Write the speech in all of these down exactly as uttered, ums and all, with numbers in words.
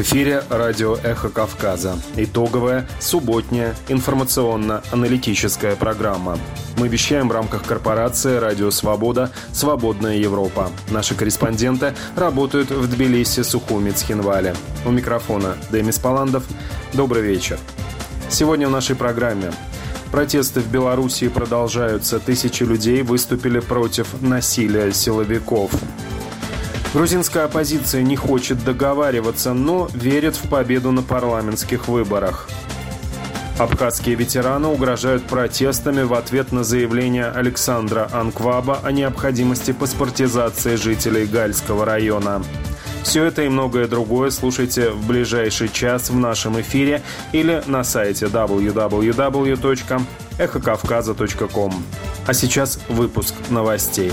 эфире радио «Эхо Кавказа». Итоговая субботняя информационно-аналитическая программа. Мы вещаем в рамках корпорации «Радио Свобода. Свободная Европа». Наши корреспонденты работают в Тбилиси, Сухуми, Цхинвале. У микрофона Демис Паландов. Добрый вечер. Сегодня в нашей программе. Протесты в Белоруссии продолжаются. Тысячи людей выступили против насилия силовиков. Грузинская оппозиция не хочет договариваться, но верит в победу на парламентских выборах. Абхазские ветераны угрожают протестами в ответ на заявление Александра Анкваба о необходимости паспортизации жителей Гальского района. Все это и многое другое слушайте в ближайший час в нашем эфире или на сайте дабл ю дабл ю дабл ю точка эхо кавказа точка ком. А сейчас выпуск новостей.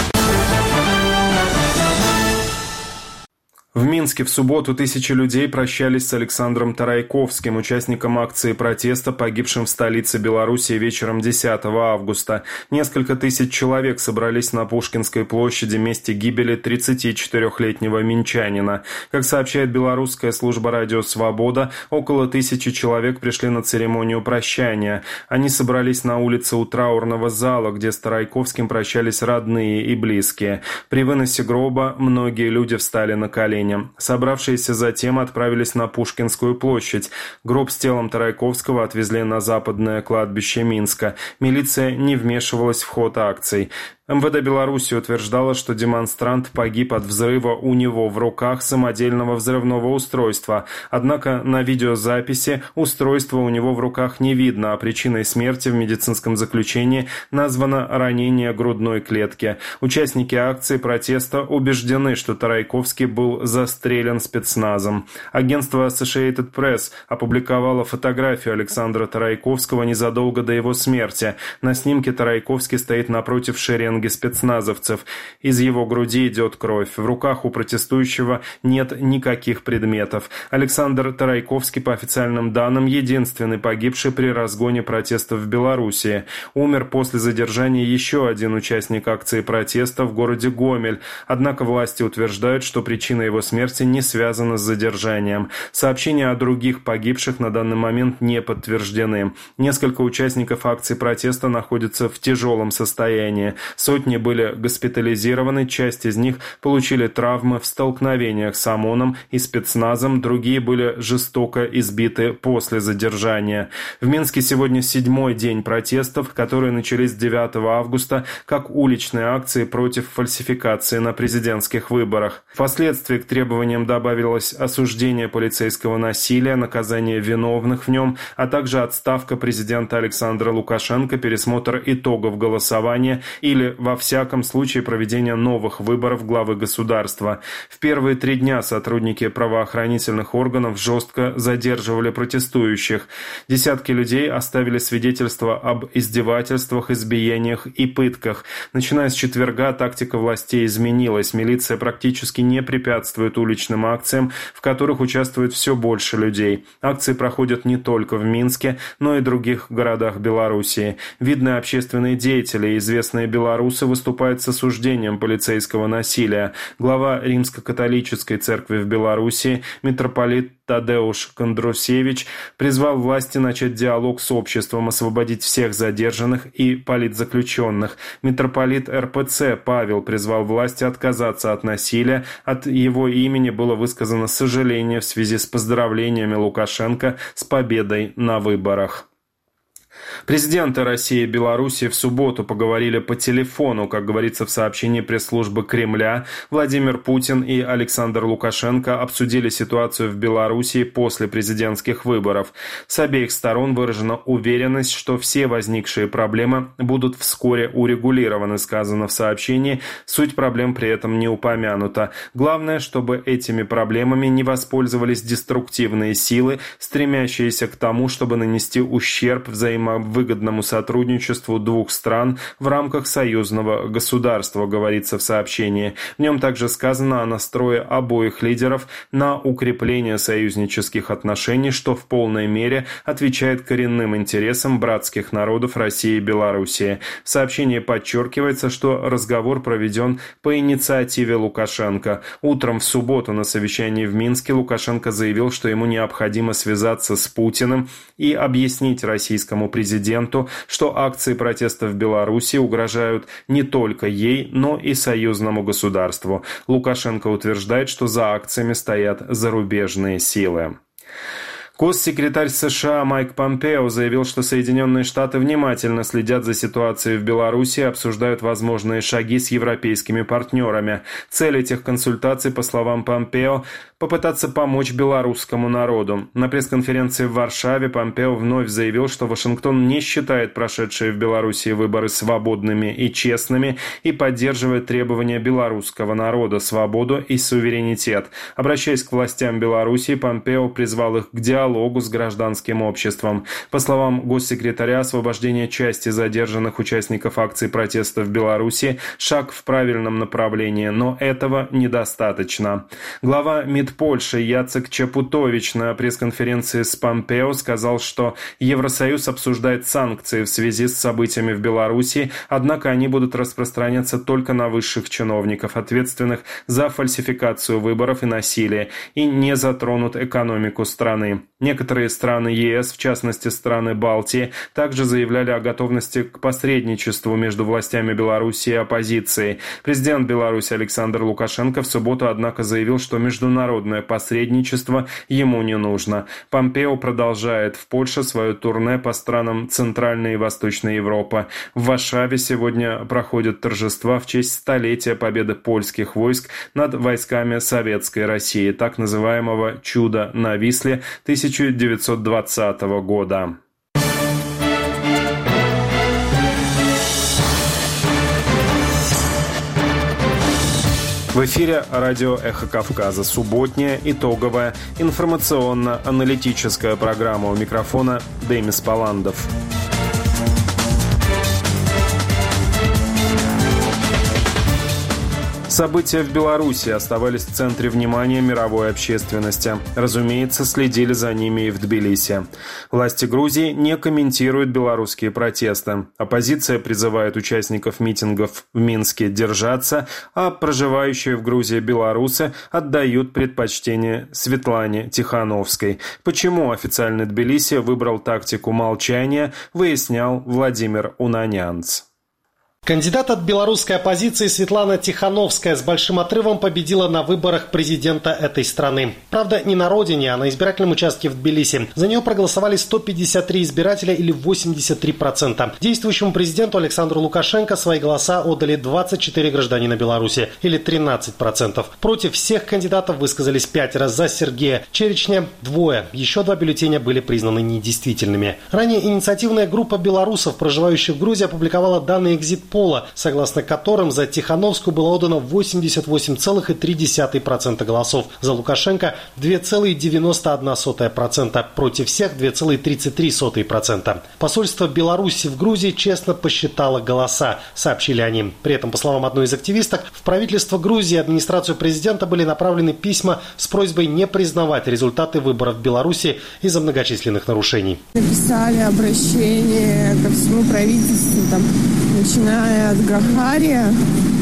В Минске в субботу тысячи людей прощались с Александром Тарайковским, участником акции протеста, погибшим в столице Белоруссии вечером десятого августа. Несколько тысяч человек собрались на Пушкинской площади в месте гибели тридцатичетырёхлетнего минчанина. Как сообщает белорусская служба «Радио Свобода», около тысячи человек пришли на церемонию прощания. Они собрались на улице у траурного зала, где с Тарайковским прощались родные и близкие. При выносе гроба многие люди встали на колени. Собравшиеся затем отправились на Пушкинскую площадь. Гроб с телом Тарайковского отвезли на западное кладбище Минска. Милиция не вмешивалась в ход акций. эм вэ дэ Беларуси утверждало, что демонстрант погиб от взрыва у него в руках самодельного взрывного устройства. Однако на видеозаписи устройство у него в руках не видно, а причиной смерти в медицинском заключении названо ранение грудной клетки. Участники акции протеста убеждены, что Тарайковский был застрелен спецназом. Агентство Associated Press опубликовало фотографию Александра Тарайковского незадолго до его смерти. На снимке Тарайковский стоит напротив шеренги спецназовцев. Из его груди идет кровь. В руках у протестующего нет никаких предметов. Александр Тарайковский, по официальным данным, единственный погибший при разгоне протестов в Белоруссии. Умер после задержания еще один участник акции протеста в городе Гомель. Однако власти утверждают, что причина его смерти не связана с задержанием. Сообщения о других погибших на данный момент не подтверждены. Несколько участников акции протеста находятся в тяжелом состоянии. Сотни были госпитализированы, часть из них получили травмы в столкновениях с ОМОНом и спецназом, другие были жестоко избиты после задержания. В Минске сегодня седьмой день протестов, которые начались девятого августа, как уличные акции против фальсификации на президентских выборах. Впоследствии к требованиям добавилось осуждение полицейского насилия, наказание виновных в нем, а также отставка президента Александра Лукашенко, пересмотр итогов голосования или, во всяком случае, проведение новых выборов главы государства. В первые три дня сотрудники правоохранительных органов жестко задерживали протестующих. Десятки людей оставили свидетельства об издевательствах, избиениях и пытках. Начиная с четверга тактика властей изменилась. Милиция практически не препятствует уличным акциям, в которых участвует все больше людей. Акции проходят не только в Минске, но и в других городах Белоруссии. Видные общественные деятели и известные белорусы выступают с осуждением полицейского насилия. Глава Римско-католической церкви в Белоруссии, митрополит Тадеуш Кондрусевич, призвал власти начать диалог с обществом, освободить всех задержанных и политзаключенных. Митрополит эр пэ цэ Павел призвал власти отказаться от насилия. От его имени было высказано сожаление в связи с поздравлениями Лукашенко с победой на выборах. Президенты России и Белоруссии в субботу поговорили по телефону, как говорится в сообщении пресс-службы Кремля. Владимир Путин и Александр Лукашенко обсудили ситуацию в Белоруссии после президентских выборов. С обеих сторон выражена уверенность, что все возникшие проблемы будут вскоре урегулированы, сказано в сообщении. Суть проблем при этом не упомянута. Главное, чтобы этими проблемами не воспользовались деструктивные силы, стремящиеся к тому, чтобы нанести ущерб взаимоотношениям о выгодному сотрудничеству двух стран в рамках союзного государства, говорится в сообщении. В нем также сказано о настрое обоих лидеров на укрепление союзнических отношений, что в полной мере отвечает коренным интересам братских народов России и Белоруссии. В сообщении подчеркивается, что разговор проведен по инициативе Лукашенко. Утром в субботу на совещании в Минске Лукашенко заявил, что ему необходимо связаться с Путиным и объяснить российскому президенту, что акции протеста в Беларуси угрожают не только ей, но и союзному государству. Лукашенко утверждает, что за акциями стоят зарубежные силы. Госсекретарь США Майк Помпео заявил, что Соединенные Штаты внимательно следят за ситуацией в Беларуси и обсуждают возможные шаги с европейскими партнерами. Цель этих консультаций, по словам Помпео, попытаться помочь белорусскому народу. На пресс-конференции в Варшаве Помпео вновь заявил, что Вашингтон не считает прошедшие в Беларуси выборы свободными и честными и поддерживает требования белорусского народа, свободу и суверенитет. Обращаясь к властям Беларуси, Помпео призвал их к диалогу с гражданским обществом. По словам госсекретаря, освобождение части задержанных участников акций протеста в Беларуси – шаг в правильном направлении, но этого недостаточно. Глава МИД Польши Яцек Чапутович на пресс-конференции с Помпео сказал, что Евросоюз обсуждает санкции в связи с событиями в Беларуси, однако они будут распространяться только на высших чиновников, ответственных за фальсификацию выборов и насилие, и не затронут экономику страны. Некоторые страны ЕС, в частности страны Балтии, также заявляли о готовности к посредничеству между властями Беларуси и оппозицией. Президент Беларуси Александр Лукашенко в субботу, однако, заявил, что международное посредничество ему не нужно. Помпео продолжает в Польше свое турне по странам Центральной и Восточной Европы. В Варшаве сегодня проходят торжества в честь столетия победы польских войск над войсками Советской России, так называемого «Чуда на Висле» тысяча девятьсот двадцатого года. В эфире радио «Эхо Кавказа». Субботняя, итоговая, информационно-аналитическая программа. У микрофона Демис Паландов. События в Беларуси оставались в центре внимания мировой общественности. Разумеется, следили за ними и в Тбилиси. Власти Грузии не комментируют белорусские протесты. Оппозиция призывает участников митингов в Минске держаться, а проживающие в Грузии белорусы отдают предпочтение Светлане Тихановской. Почему официальный Тбилиси выбрал тактику молчания, выяснял Владимир Унанянц. Кандидат от белорусской оппозиции Светлана Тихановская с большим отрывом победила на выборах президента этой страны. Правда, не на родине, а на избирательном участке в Тбилиси. За нее проголосовали сто пятьдесят три избирателя или восемьдесят три процента. Действующему президенту Александру Лукашенко свои голоса отдали двадцать четыре гражданина Беларуси или тринадцать процентов. Против всех кандидатов высказались пятеро, за Сергея Черечня двое. Еще два бюллетеня были признаны недействительными. Ранее инициативная группа белорусов, проживающих в Грузии, опубликовала данные экзит-пола, согласно которым за Тихановскую было отдано восемьдесят восемь целых три десятых процента голосов, за Лукашенко два целых девяносто одна сотая процента, против всех два целых тридцать три сотых процента. Посольство Беларуси в Грузии честно посчитало голоса, сообщили они. При этом, по словам одной из активисток, в правительство Грузии и администрацию президента были направлены письма с просьбой не признавать результаты выборов в Беларуси из-за многочисленных нарушений. Написали обращение ко всему правительству, там, начиная от Гахария,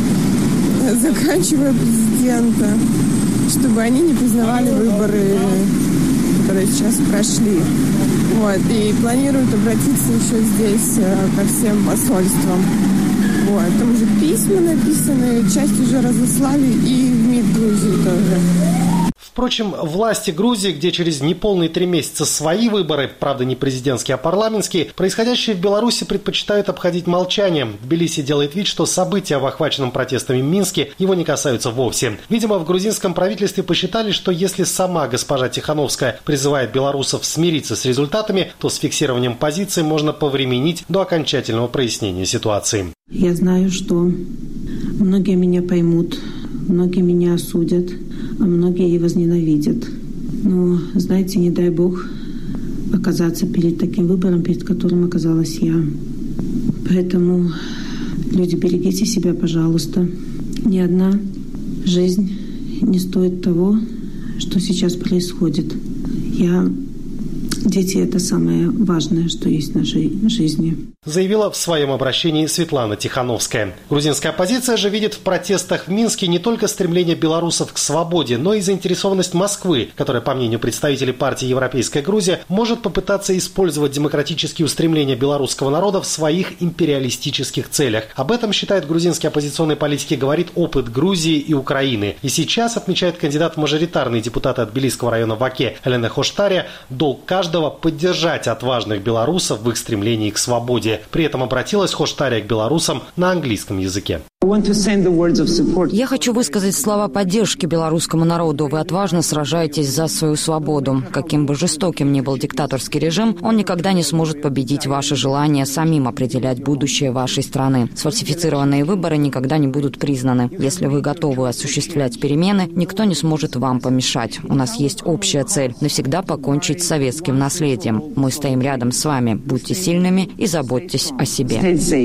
заканчивая президента, чтобы они не признавали выборы, которые сейчас прошли. Вот. И планируют обратиться еще здесь ко всем посольствам. Вот. Там уже письма написаны, часть уже разослали и в МИД Грузии тоже. Впрочем, власти Грузии, где через неполные три месяца свои выборы, правда не президентские, а парламентские, происходящие в Беларуси предпочитают обходить молчанием. Тбилиси делает вид, что события в охваченном протестами Минске его не касаются вовсе. Видимо, в грузинском правительстве посчитали, что если сама госпожа Тихановская призывает белорусов смириться с результатами, то с фиксированием позиции можно повременить до окончательного прояснения ситуации. Я знаю, что многие меня поймут, многие меня осудят, а многие и возненавидят. Но, знаете, не дай Бог оказаться перед таким выбором, перед которым оказалась я. Поэтому, люди, берегите себя, пожалуйста. Ни одна жизнь не стоит того, что сейчас происходит. Я... Дети – это самое важное, что есть в нашей жизни. Заявила в своем обращении Светлана Тихановская. Грузинская оппозиция же видит в протестах в Минске не только стремление белорусов к свободе, но и заинтересованность Москвы, которая, по мнению представителей партии «Европейская Грузия», может попытаться использовать демократические устремления белорусского народа в своих империалистических целях. Об этом, считает грузинские оппозиционные политики, говорит опыт Грузии и Украины. И сейчас, отмечает кандидат в мажоритарные депутаты от Тбилисского района Ваке Елена Хоштаря, долг каждого поддержать отважных белорусов в их стремлении к свободе. При этом обратилась Хоштаря к белорусам на английском языке. Я хочу высказать слова поддержки белорусскому народу. Вы отважно сражаетесь за свою свободу. Каким бы жестоким ни был диктаторский режим, он никогда не сможет победить ваше желание самим определять будущее вашей страны. Сфальсифицированные выборы никогда не будут признаны. Если вы готовы осуществлять перемены, никто не сможет вам помешать. У нас есть общая цель – навсегда покончить с советским наследием. Мы стоим рядом с вами. Будьте сильными и заботьтесь о себе.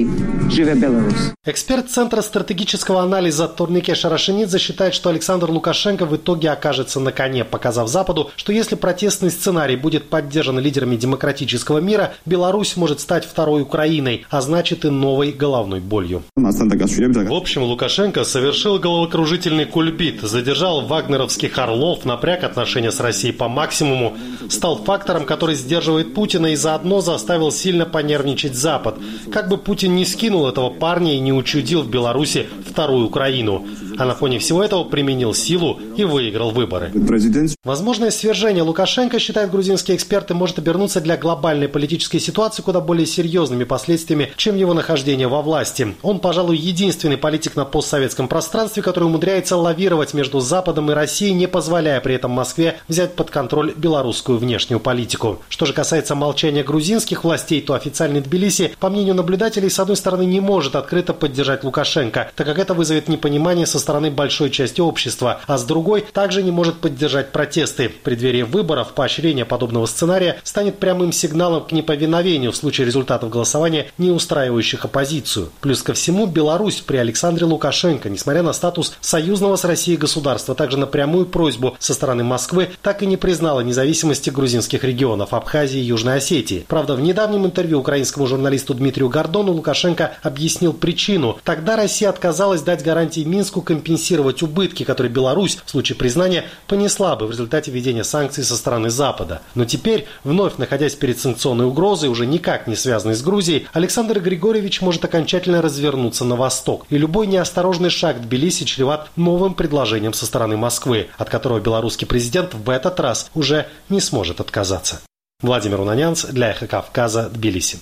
Эксперт Центра стратегического анализа Турнике Шарашинидзе считает, что Александр Лукашенко в итоге окажется на коне, показав Западу, что если протестный сценарий будет поддержан лидерами демократического мира, Беларусь может стать второй Украиной, а значит и новой головной болью. В общем, Лукашенко совершил головокружительный кульбит, задержал вагнеровских орлов, напряг отношения с Россией по максимуму, стал фактором, который сдерживает Путина и заодно заставил сильно понервничать Запад. Как бы Путин не скинул этого парня и не учудил в Беларуси вторую Украину. А на фоне всего этого применил силу и выиграл выборы. Возможное свержение Лукашенко, считают грузинские эксперты, может обернуться для глобальной политической ситуации куда более серьезными последствиями, чем его нахождение во власти. Он, пожалуй, единственный политик на постсоветском пространстве, который умудряется лавировать между Западом и Россией, не позволяя при этом Москве взять под контроль белорусскую внешнюю политику. Что же касается молчания грузинских властей, то официальный Тбилиси, по мнению наблюдателей, с одной стороны, не может открыто поддержать Лукашенко, так как это вызовет непонимание со стороны большой части общества, а с другой также не может поддержать протесты. В преддверии выборов поощрение подобного сценария станет прямым сигналом к неповиновению в случае результатов голосования, не устраивающих оппозицию. Плюс ко всему, Беларусь при Александре Лукашенко, несмотря на статус союзного с Россией государства, также на прямую просьбу со стороны Москвы, так и не признала независимости грузинских регионов Абхазии и Южной Осетии. Правда, в недавнем интервью украинскому журналисту Дмитрию Гордону Лукашенко объяснил причину. Тогда Россия отказалась дать гарантии Минску компенсировать убытки, которые Беларусь в случае признания понесла бы в результате введения санкций со стороны Запада. Но теперь, вновь находясь перед санкционной угрозой, уже никак не связанной с Грузией, Александр Григорьевич может окончательно развернуться на восток. И любой неосторожный шаг Тбилиси чреват новым предложением со стороны Москвы, от которого белорусский президент в этот раз уже не сможет отказаться. Владимир Унанянц для Эхо Кавказа, Тбилиси.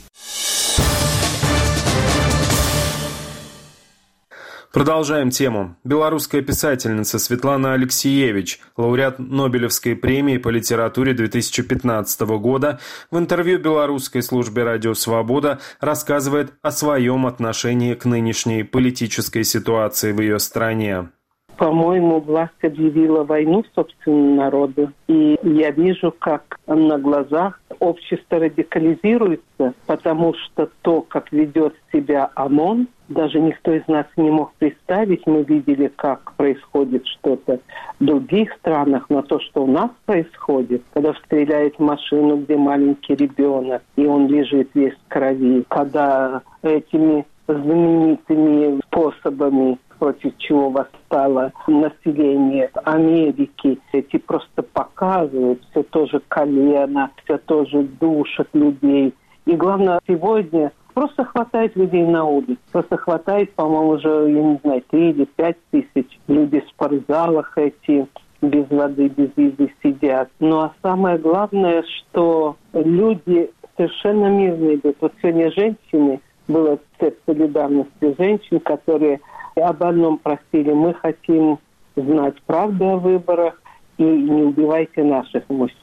Продолжаем тему. Белорусская писательница Светлана Алексиевич, лауреат Нобелевской премии по литературе две тысячи пятнадцатого года, в интервью белорусской службе «Радио Свобода» рассказывает о своем отношении к нынешней политической ситуации в ее стране. По-моему, власть объявила войну собственному народу. И я вижу, как на глазах общество радикализируется, потому что то, как ведет себя ОМОН, даже никто из нас не мог представить. Мы видели, как происходит что-то в других странах, но то, что у нас происходит, когда стреляет в машину, где маленький ребенок, и он лежит весь в крови, когда этими знаменитыми способами, против чего восстало население Америки, эти просто показывают все то же колено, все то же душат людей. И главное, сегодня просто хватает людей на улице. Просто хватает, по-моему, уже, я не знаю, три или пять тысяч. Люди в спортзалах эти без воды, без еды сидят. Ну а самое главное, что люди совершенно мирные идут. Вот сегодня женщины, была цепь солидарности женщин, которые об одном просили: мы хотим знать правду о выборах и не убивайте наших мужчин.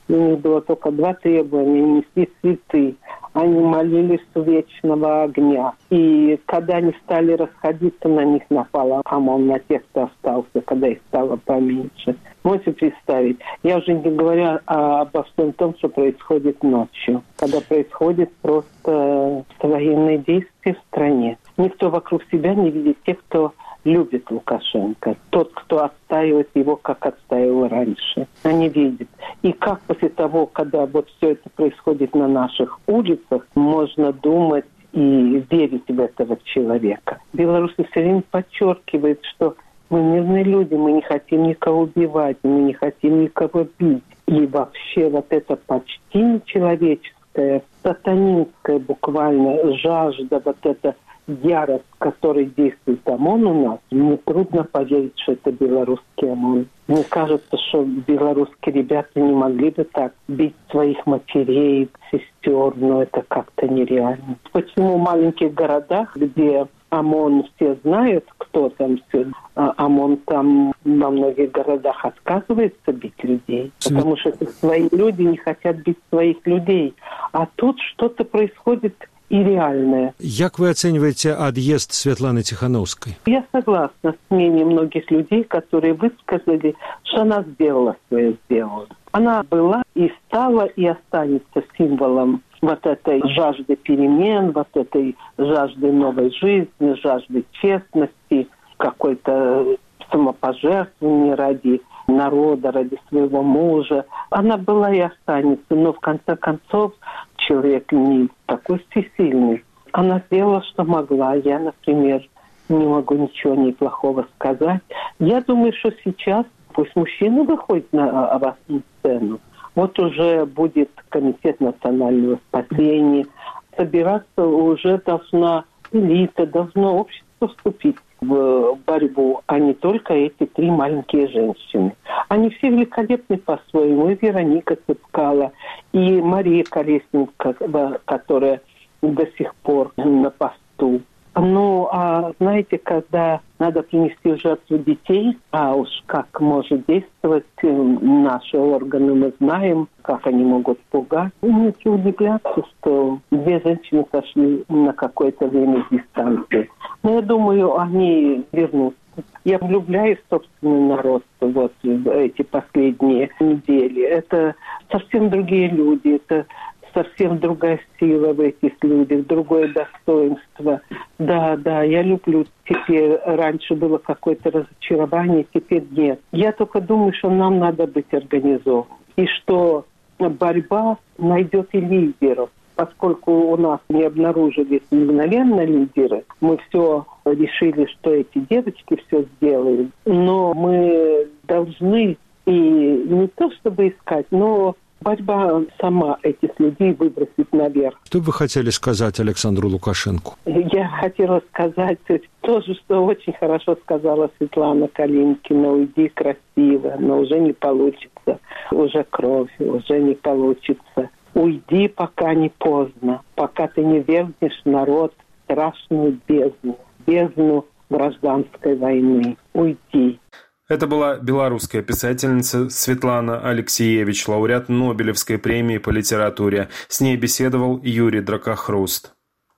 У них было только два требования: несли цветы. Они молились с вечного огня. И когда они стали расходиться, на них напал ОМОН, на тех, кто остался, когда их стало поменьше. Можете представить? Я уже не говорю обо всем том, что происходит ночью, когда происходит просто военные действия в стране. Никто вокруг себя не видит тех, кто любит Лукашенко. Тот, кто отстаивает его, как отстаивал раньше. Они видят. И как после того, когда вот все это происходит на наших улицах, можно думать и верить в этого человека. Беларусь все время подчеркивает, что мы мирные люди, мы не хотим никого убивать, мы не хотим никого бить. И вообще вот это почти нечеловеческое, сатанинское буквально жажда, вот это ярость, которой действует ОМОН у нас, мне трудно поверить, что это белорусский ОМОН. Мне кажется, что белорусские ребята не могли бы так бить своих матерей, сестер, но это как-то нереально. Почему в маленьких городах, где ОМОН все знают, кто там все, а ОМОН там во многих городах отказывается бить людей, потому что свои люди не хотят бить своих людей. А тут что-то происходит и реальное. Как вы оцениваете отъезд Светланы Тихановской? Я согласна с мнением многих людей, которые высказали, что она сделала свое дело. Она была и стала, и останется символом вот этой жажды перемен, вот этой жажды новой жизни, жажды честности, какой-то самопожертвования ради народа, ради своего мужа. Она была и останется, но в конце концов человек не такой всесильный. Она сделала, что могла. Я, например, не могу ничего неплохого сказать. Я думаю, что сейчас пусть мужчина выходит на опасную сцену. Вот уже будет комитет национального спасения. Собираться уже должна элита, должно общество вступить в борьбу, а не только эти три маленькие женщины. Они все великолепны по-своему. И Вероника Цепкало, и Мария Колесникова, которая до сих пор на посту. Ну, а знаете, когда надо принести в жертву детей, а уж как может действовать наши органы, мы знаем, как они могут пугать. Мне не удивляться, что две женщины сошли на какое-то время с дистанции. Но я думаю, они вернутся. Я влюбляюсь в собственный народ вот в эти последние недели. Это совсем другие люди, это совсем другая сила в этих людях, другое достоинство. Да, да, я люблю. Теперь раньше было какое-то разочарование, теперь нет. Я только думаю, что нам надо быть организованным. И что борьба найдет и лидеров. Поскольку у нас не обнаружились мгновенно лидеры, мы все решили, что эти девочки все сделают. Но мы должны и не то чтобы искать, но борьба сама этих людей выбросит наверх. Что бы вы хотели сказать Александру Лукашенко? Я хотела сказать то же, что очень хорошо сказала Светлана Калинкина. Уйди красиво, но уже не получится. Уже кровь, уже не получится. Уйди, пока не поздно, пока ты не вернешь народ в страшную бездну, бездну гражданской войны. Уйди. Это была белорусская писательница Светлана Алексеевич, лауреат Нобелевской премии по литературе. С ней беседовал Юрий Дракохруст.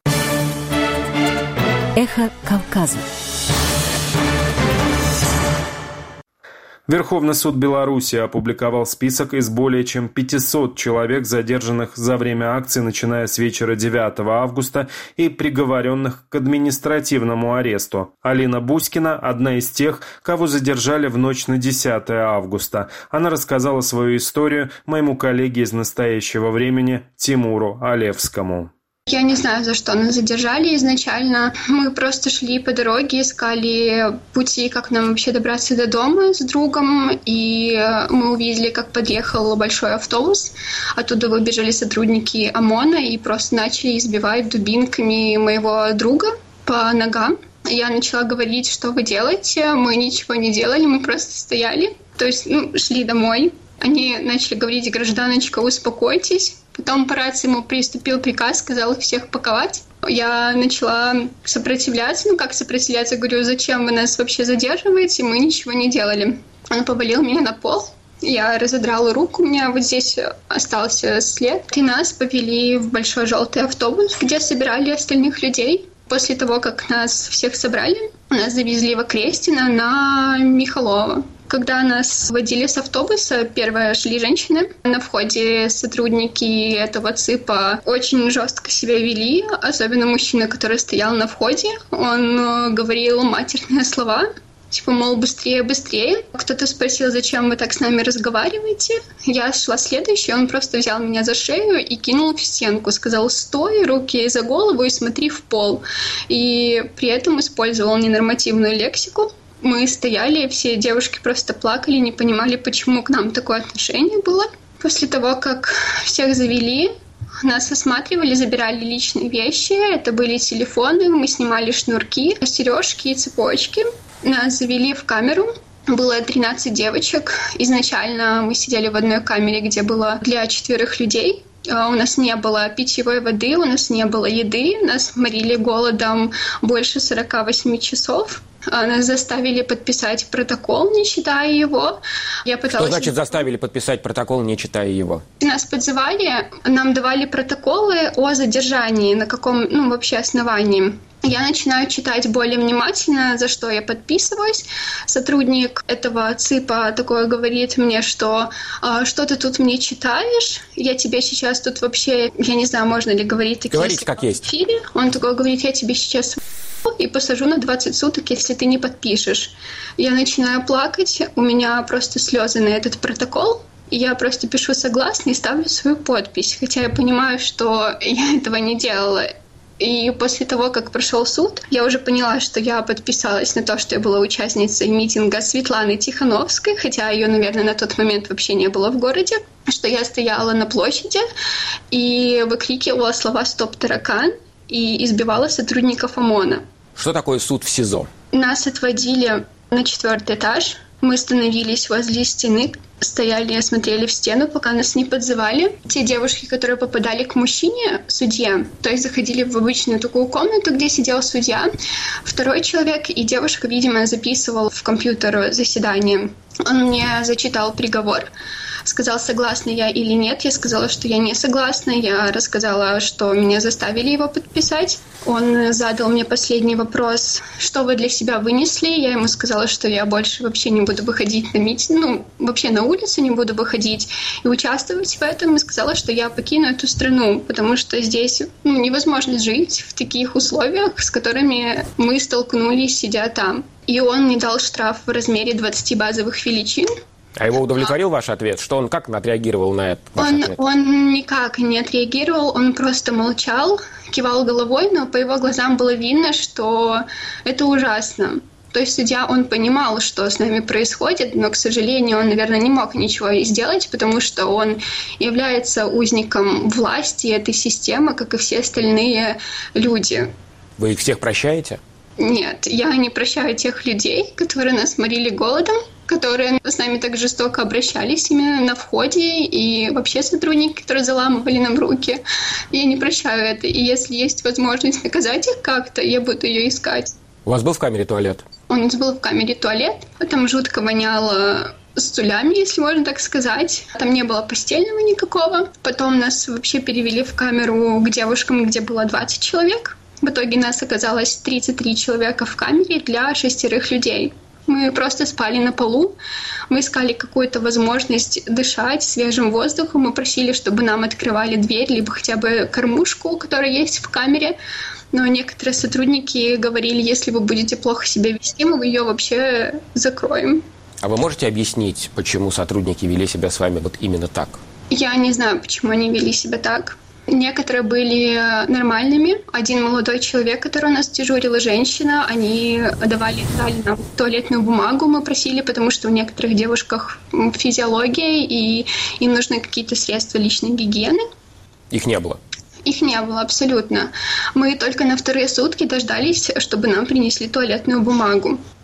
Эхо Кавказа. Верховный суд Беларуси опубликовал список из более чем пятисот человек, задержанных за время акции, начиная с вечера девятого августа, и приговоренных к административному аресту. Алина Буськина – одна из тех, кого задержали в ночь на десятое августа. Она рассказала свою историю моему коллеге из «Настоящего времени» Тимуру Алевскому. Я не знаю, за что нас задержали изначально. Мы просто шли по дороге, искали пути, как нам вообще добраться до дома с другом. И мы увидели, как подъехал большой автобус. Оттуда выбежали сотрудники ОМОНа и просто начали избивать дубинками моего друга по ногам. Я начала говорить, что вы делаете. Мы ничего не делали, мы просто стояли. То есть, ну, шли домой. Они начали говорить: гражданочка, успокойтесь. Потом по рации ему приступил приказ, сказал их всех паковать. Я начала сопротивляться. Ну, как сопротивляться? Говорю: зачем вы нас вообще задерживаете? Мы ничего не делали. Он повалил меня на пол Я разодрала руку, у меня вот здесь остался след. И нас повели в большой желтый автобус, где собирали остальных людей. После того, как нас всех собрали, нас завезли в Окрестино на Михалова. Когда нас водили с автобуса, первые шли женщины. На входе сотрудники этого ЦИПа очень жестко себя вели, особенно мужчина, который стоял на входе. Он говорил матерные слова. Типа, мол, быстрее, быстрее. Кто-то спросил, зачем вы так с нами разговариваете. Я шла следующей, он просто взял меня за шею и кинул в стенку. Сказал, стой, руки за голову и смотри в пол. И при этом использовал ненормативную лексику. Мы стояли, все девушки просто плакали, не понимали, почему к нам такое отношение было. После того, как всех завели, нас осматривали, забирали личные вещи. Это были телефоны, мы снимали шнурки, сережки и цепочки. Нас завели в камеру. Было тринадцать девочек. Изначально мы сидели в одной камере, где было для четверых людей. У нас не было питьевой воды, у нас не было еды. Нас морили голодом больше сорок восемь часов. Нас заставили подписать протокол, не читая его. Я пыталась... Что значит заставили подписать протокол, не читая его? Нас подзывали, нам давали протоколы о задержании, на каком, ну, вообще основании. Я начинаю читать более внимательно, за что я подписываюсь. Сотрудник этого ЦИПа такое говорит мне, что что ты тут мне читаешь, я тебе сейчас тут вообще, я не знаю, можно ли говорить такие слова. Говорите, как есть. Он такой говорит, я тебе сейчас и посажу на двадцать суток, если ты не подпишешь. Я начинаю плакать, у меня просто слезы на этот протокол. И я просто пишу согласно и ставлю свою подпись, хотя я понимаю, что я этого не делала. И после того, как прошел суд, я уже поняла, что я подписалась на то, что я была участницей митинга Светланы Тихановской, хотя ее, наверное, на тот момент вообще не было в городе, что я стояла на площади и выкрикивала слова «Стоп, таракан» и избивала сотрудников ОМОНа. Что такое суд в СИЗО? Нас отводили на четвертый этаж. Мы становились возле стены, стояли и смотрели в стену, пока нас не подзывали. Те девушки, которые попадали к мужчине, судье, то есть заходили в обычную такую комнату, где сидел судья, второй человек, и девушка, видимо, записывала в компьютер заседание. Он мне зачитал приговор. Сказал, согласна я или нет. Я сказала, что я не согласна. Я рассказала, что меня заставили его подписать. Он задал мне последний вопрос, что вы для себя вынесли. Я ему сказала, что я больше вообще не буду выходить на митинг, ну, вообще на улицу не буду выходить и участвовать в этом. И сказала, что я покину эту страну, потому что здесь, ну, невозможно жить в таких условиях, с которыми мы столкнулись, сидя там. И он мне дал штраф в размере двадцати базовых величин. А его удовлетворил ваш ответ? Что он как отреагировал на это? Он, он никак не отреагировал, он просто молчал, кивал головой, но по его глазам было видно, что это ужасно. То есть судья, он понимал, что с нами происходит, но, к сожалению, он, наверное, не мог ничего сделать, потому что он является узником власти этой системы, как и все остальные люди. Вы их всех прощаете? Нет, я не прощаю тех людей, которые нас морили голодом, которые с нами так жестоко обращались именно на входе, и вообще сотрудники, которые заламывали нам руки. Я не прощаю это, и если есть возможность наказать их как-то, я буду ее искать. У вас был в камере туалет? У нас был в камере туалет, там жутко воняло стульями, если можно так сказать. Там не было постельного никакого. Потом нас вообще перевели в камеру к девушкам, где было двадцать человек. В итоге нас оказалось тридцать три человека в камере для шестерых людей. Мы просто спали на полу, мы искали какую-то возможность дышать свежим воздухом, мы просили, чтобы нам открывали дверь, либо хотя бы кормушку, которая есть в камере. Но некоторые сотрудники говорили, если вы будете плохо себя вести, мы ее вообще закроем. А вы можете объяснить, почему сотрудники вели себя с вами вот именно так? Я не знаю, почему они вели себя так. Некоторые были нормальными. Один молодой человек, который у нас дежурил, и женщина, они давали, дали нам туалетную бумагу, мы просили, потому что у некоторых девушках физиология, и им нужны какие-то средства личной гигиены. Их не было? Их не было, абсолютно. Мы только на вторые сутки дождались, чтобы нам принесли туалетную бумагу.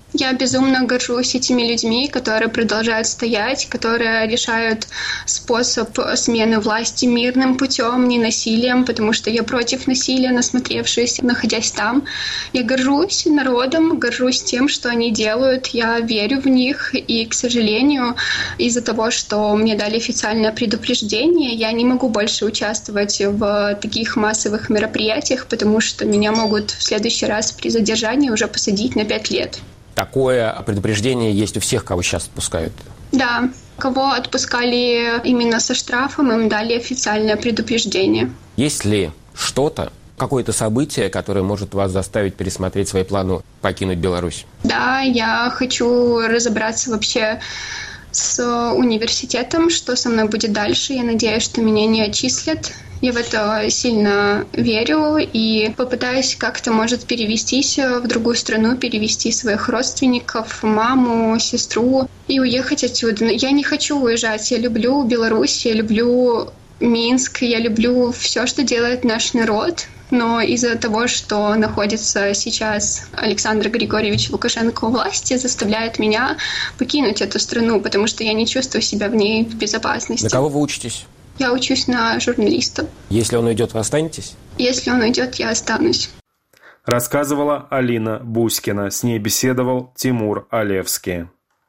Я безумно горжусь этими людьми, которые продолжают стоять, которые решают способ смены власти мирным путем, не насилием, потому что я против насилия, насмотревшись, находясь там. Я горжусь народом, горжусь тем, что они делают. Я верю в них, и, к сожалению, из-за того, что мне дали официальное предупреждение, я не могу больше участвовать в таких массовых мероприятиях, потому что меня могут в следующий раз при задержании уже посадить на пять лет. Такое предупреждение есть у всех, кого сейчас отпускают? Да. Кого отпускали именно со штрафом, им дали официальное предупреждение. Есть ли что-то, какое-то событие, которое может вас заставить пересмотреть свои планы покинуть Беларусь? Да, я хочу разобраться вообще с университетом, что со мной будет дальше. Я надеюсь, что меня не отчислят. Я в это сильно верю и попытаюсь как-то, может, перевестись в другую страну, перевести своих родственников, маму, сестру и уехать отсюда. Я не хочу уезжать. Я люблю Беларусь, я люблю Минск, я люблю все, что делает наш народ. Но из-за того, что находится сейчас Александр Григорьевич Лукашенко у власти, заставляет меня покинуть эту страну, потому что я не чувствую себя в ней в безопасности. На кого вы учитесь? Я учусь на журналиста. Если он уйдет, вы останетесь? Если он уйдет, я останусь. Рассказывала Алина Буськина. С ней беседовал Тимур Алевский.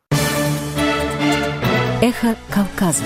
Эхо Кавказа.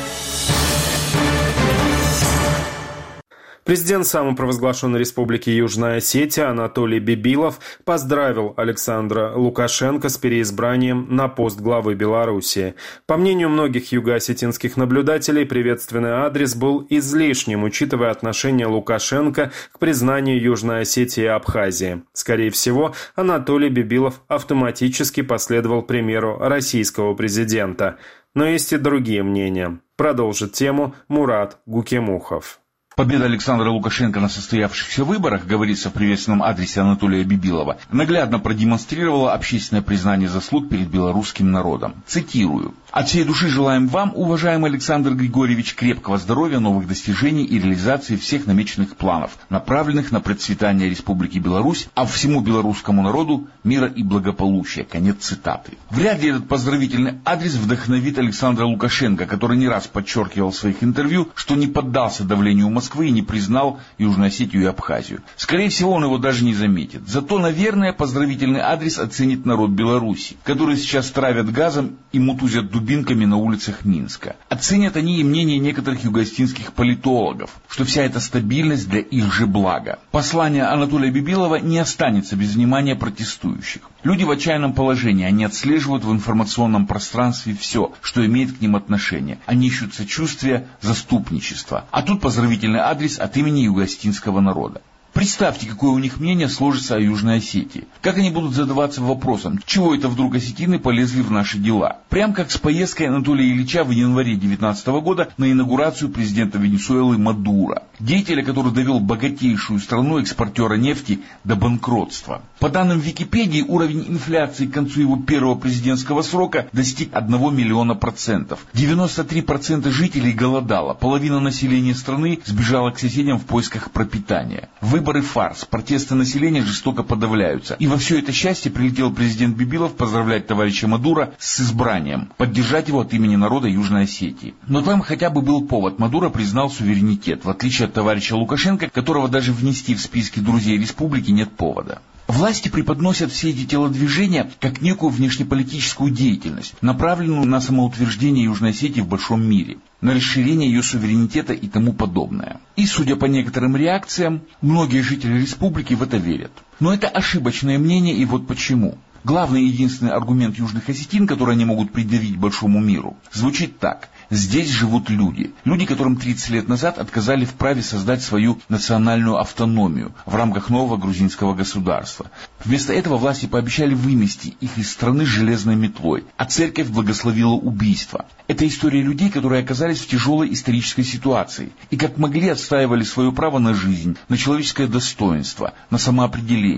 Президент самопровозглашенной республики Южная Осетия Анатолий Бибилов поздравил Александра Лукашенко с переизбранием на пост главы Белоруссии. По мнению многих юго-осетинских наблюдателей, приветственный адрес был излишним, учитывая отношение Лукашенко к признанию Южной Осетии и Абхазии. Скорее всего, Анатолий Бибилов автоматически последовал примеру российского президента. Но есть и другие мнения. Продолжит тему Мурат Гукемухов. Победа Александра Лукашенко на состоявшихся выборах, говорится в приветственном адресе Анатолия Бибилова, наглядно продемонстрировала общественное признание заслуг перед белорусским народом. Цитирую. «От всей души желаем вам, уважаемый Александр Григорьевич, крепкого здоровья, новых достижений и реализации всех намеченных планов, направленных на процветание Республики Беларусь, а всему белорусскому народу мира и благополучия». Конец цитаты. Вряд ли этот поздравительный адрес вдохновит Александра Лукашенко, который не раз подчеркивал в своих интервью, что не поддался давлению Москвы и не признал Южную Осетию и Абхазию. Скорее всего, он его даже не заметит. Зато, наверное, поздравительный адрес оценит народ Беларуси, который сейчас травят газом и мутузят дубинками на улицах Минска. Оценят они и мнение некоторых юго-осетинских политологов, что вся эта стабильность для их же блага. Послание Анатолия Бибилова не останется без внимания протестующих. Люди в отчаянном положении, они отслеживают в информационном пространстве все, что имеет к ним отношение. Они ищут сочувствия, заступничества. А тут поздравительный адрес от имени юго-осетинского народа. Представьте, какое у них мнение сложится о Южной Осетии. Как они будут задаваться вопросом, чего это вдруг осетины полезли в наши дела. Прям как с поездкой Анатолия Ильича в январе две тысячи девятнадцатого года на инаугурацию президента Венесуэлы Мадуро. Деятеля, который довел богатейшую страну экспортера нефти до банкротства. По данным Википедии, уровень инфляции к концу его первого президентского срока достиг одного миллиона процентов. девяносто три процента жителей голодало, половина населения страны сбежала к соседям в поисках пропитания. Выборы фарс, протесты населения жестоко подавляются. И во все это счастье прилетел президент Бибилов поздравлять товарища Мадуро с избранием, поддержать его от имени народа Южной Осетии. Но там хотя бы был повод. Мадуро признал суверенитет, в отличие от товарища Лукашенко, которого даже внести в списки друзей республики нет повода. Власти преподносят все эти телодвижения как некую внешнеполитическую деятельность, направленную на самоутверждение Южной Осетии в большом мире, на расширение ее суверенитета и тому подобное. И, судя по некоторым реакциям, многие жители республики в это верят. Но это ошибочное мнение, и вот почему. Главный и единственный аргумент южных осетин, который они могут предъявить большому миру, звучит так. Здесь живут люди. Люди, которым тридцать лет назад отказали в праве создать свою национальную автономию в рамках нового грузинского государства. Вместо этого власти пообещали вымести их из страны железной метлой, а церковь благословила убийство. Это история людей, которые оказались в тяжелой исторической ситуации и как могли отстаивали свое право на жизнь, на человеческое достоинство, на самоопределение.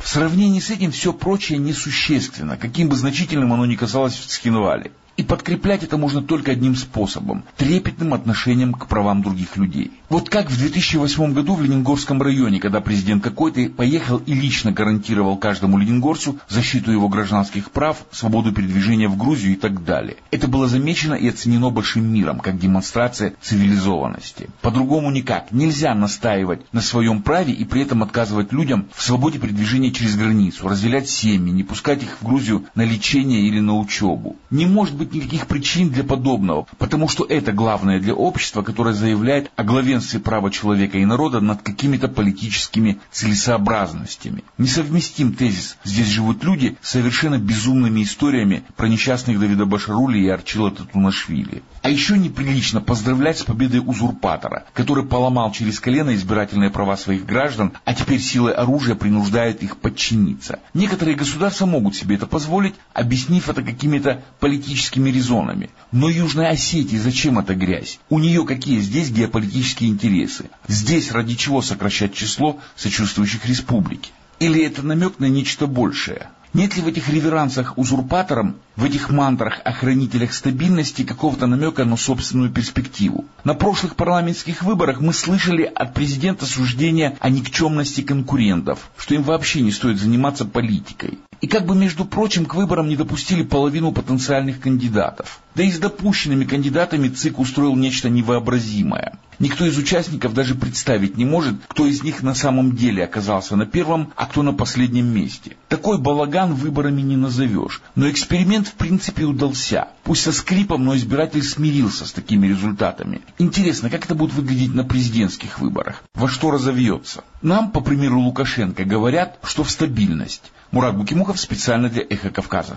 В сравнении с этим все прочее несущественно, каким бы значительным оно ни казалось в Цхинвале. И подкреплять это можно только одним способом – трепетным отношением к правам других людей. Вот как в две тысячи восьмом году в Ленингорском районе, когда президент какой-то поехал и лично гарантировал каждому ленингорцу защиту его гражданских прав, свободу передвижения в Грузию и так далее. Это было замечено и оценено большим миром, как демонстрация цивилизованности. По-другому никак. Нельзя настаивать на своем праве и при этом отказывать людям в свободе передвижения через границу, разделять семьи, не пускать их в Грузию на лечение или на учебу. Не может быть никаких причин для подобного, потому что это главное для общества, которое заявляет о главенстве права человека и народа над какими-то политическими целесообразностями. Несовместим тезис «здесь живут люди» с совершенно безумными историями про несчастных Давида Башарули и Арчила Татунашвили. А еще неприлично поздравлять с победой узурпатора, который поломал через колено избирательные права своих граждан, а теперь силой оружия принуждает их подчиниться. Некоторые государства могут себе это позволить, объяснив это какими-то политическими резонами. Но Южной Осетии зачем эта грязь? У нее какие здесь геополитические интересы? Здесь ради чего сокращать число сочувствующих республике? Или это намек на нечто большее? Нет ли в этих реверансах узурпаторам, в этих мантрах о хранителях стабильности какого-то намека на собственную перспективу? На прошлых парламентских выборах мы слышали от президента суждения о никчемности конкурентов, что им вообще не стоит заниматься политикой. И как бы, между прочим, к выборам не допустили половину потенциальных кандидатов. Да и с допущенными кандидатами ЦИК устроил нечто невообразимое. Никто из участников даже представить не может, кто из них на самом деле оказался на первом, а кто на последнем месте. Такой балаган выборами не назовешь. Но эксперимент в принципе удался. Пусть со скрипом, но избиратель смирился с такими результатами. Интересно, как это будет выглядеть на президентских выборах? Во что разовьется? Нам, по примеру Лукашенко, говорят, что в стабильность. Мурат Букимухов специально для «Эхо Кавказа».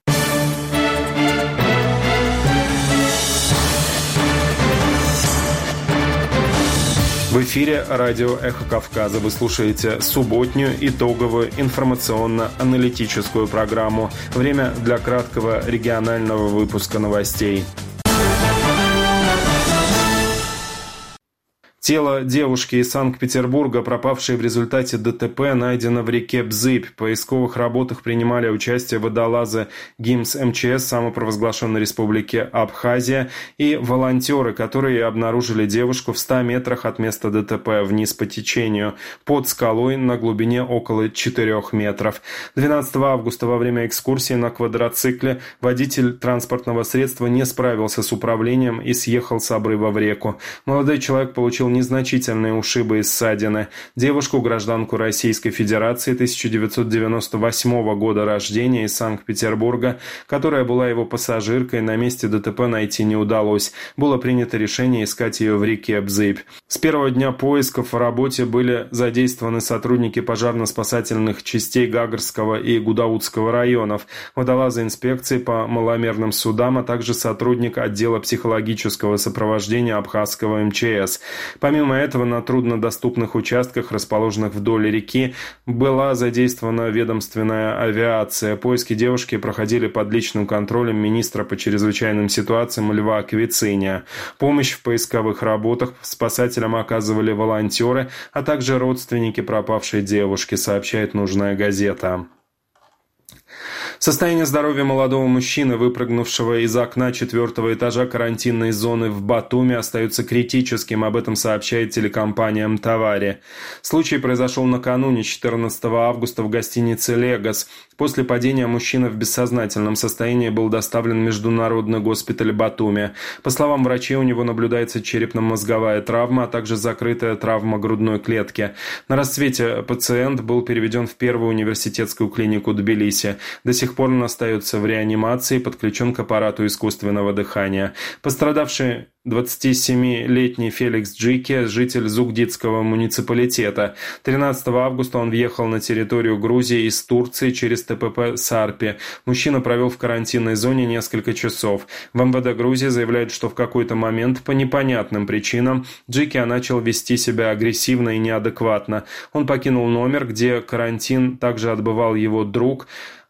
В эфире радио «Эхо Кавказа». Вы слушаете субботнюю итоговую информационно-аналитическую программу. Время для краткого регионального выпуска новостей. Тело девушки из Санкт-Петербурга, пропавшей в результате ДТП, найдено в реке Бзыбь. В поисковых работах принимали участие водолазы ГИМС МЧС самопровозглашенной республики Абхазия и волонтеры, которые обнаружили девушку в ста метрах от места ДТП вниз по течению, под скалой на глубине около четырёх метров. двенадцатого августа во время экскурсии на квадроцикле водитель транспортного средства не справился с управлением и съехал с обрыва в реку. Молодой человек получил незначительные ушибы и ссадины. Девушку, гражданку Российской Федерации тысяча девятьсот девяносто восьмого года рождения из Санкт-Петербурга, которая была его пассажиркой, на месте ДТП найти не удалось. Было принято решение искать ее в реке Бзыбь. С первого дня поисков в работе были задействованы сотрудники пожарно-спасательных частей Гагарского и Гудаутского районов, водолазы инспекции по маломерным судам, а также сотрудник отдела психологического сопровождения Абхазского МЧС. Помимо этого, на труднодоступных участках, расположенных вдоль реки, была задействована ведомственная авиация. Поиски девушки проходили под личным контролем министра по чрезвычайным ситуациям Льва Квициня. Помощь в поисковых работах спасателям оказывали волонтеры, а также родственники пропавшей девушки, сообщает «Нужная газета». Состояние здоровья молодого мужчины, выпрыгнувшего из окна четвертого этажа карантинной зоны в Батуми, остается критическим. Об этом сообщает телекомпания «Мтавари». Случай произошел накануне, четырнадцатого августа, в гостинице «Легос». После падения мужчина в бессознательном состоянии был доставлен в международный госпиталь Батуми. По словам врачей, у него наблюдается черепно-мозговая травма, а также закрытая травма грудной клетки. На рассвете пациент был переведен в первую университетскую клинику Тбилиси. До сих пор он остается в реанимации и подключен к аппарату искусственного дыхания. Пострадавший двадцатисемилетний Феликс Джики, житель Зугдитского муниципалитета. тринадцатого августа он въехал на территорию Грузии из Турции через ТПП Сарпи. Мужчина провел в карантинной зоне несколько часов. В МВД Грузии заявляют, что в какой-то момент по непонятным причинам Джики начал вести себя агрессивно и неадекватно. Он покинул номер, где карантин также отбывал его друг.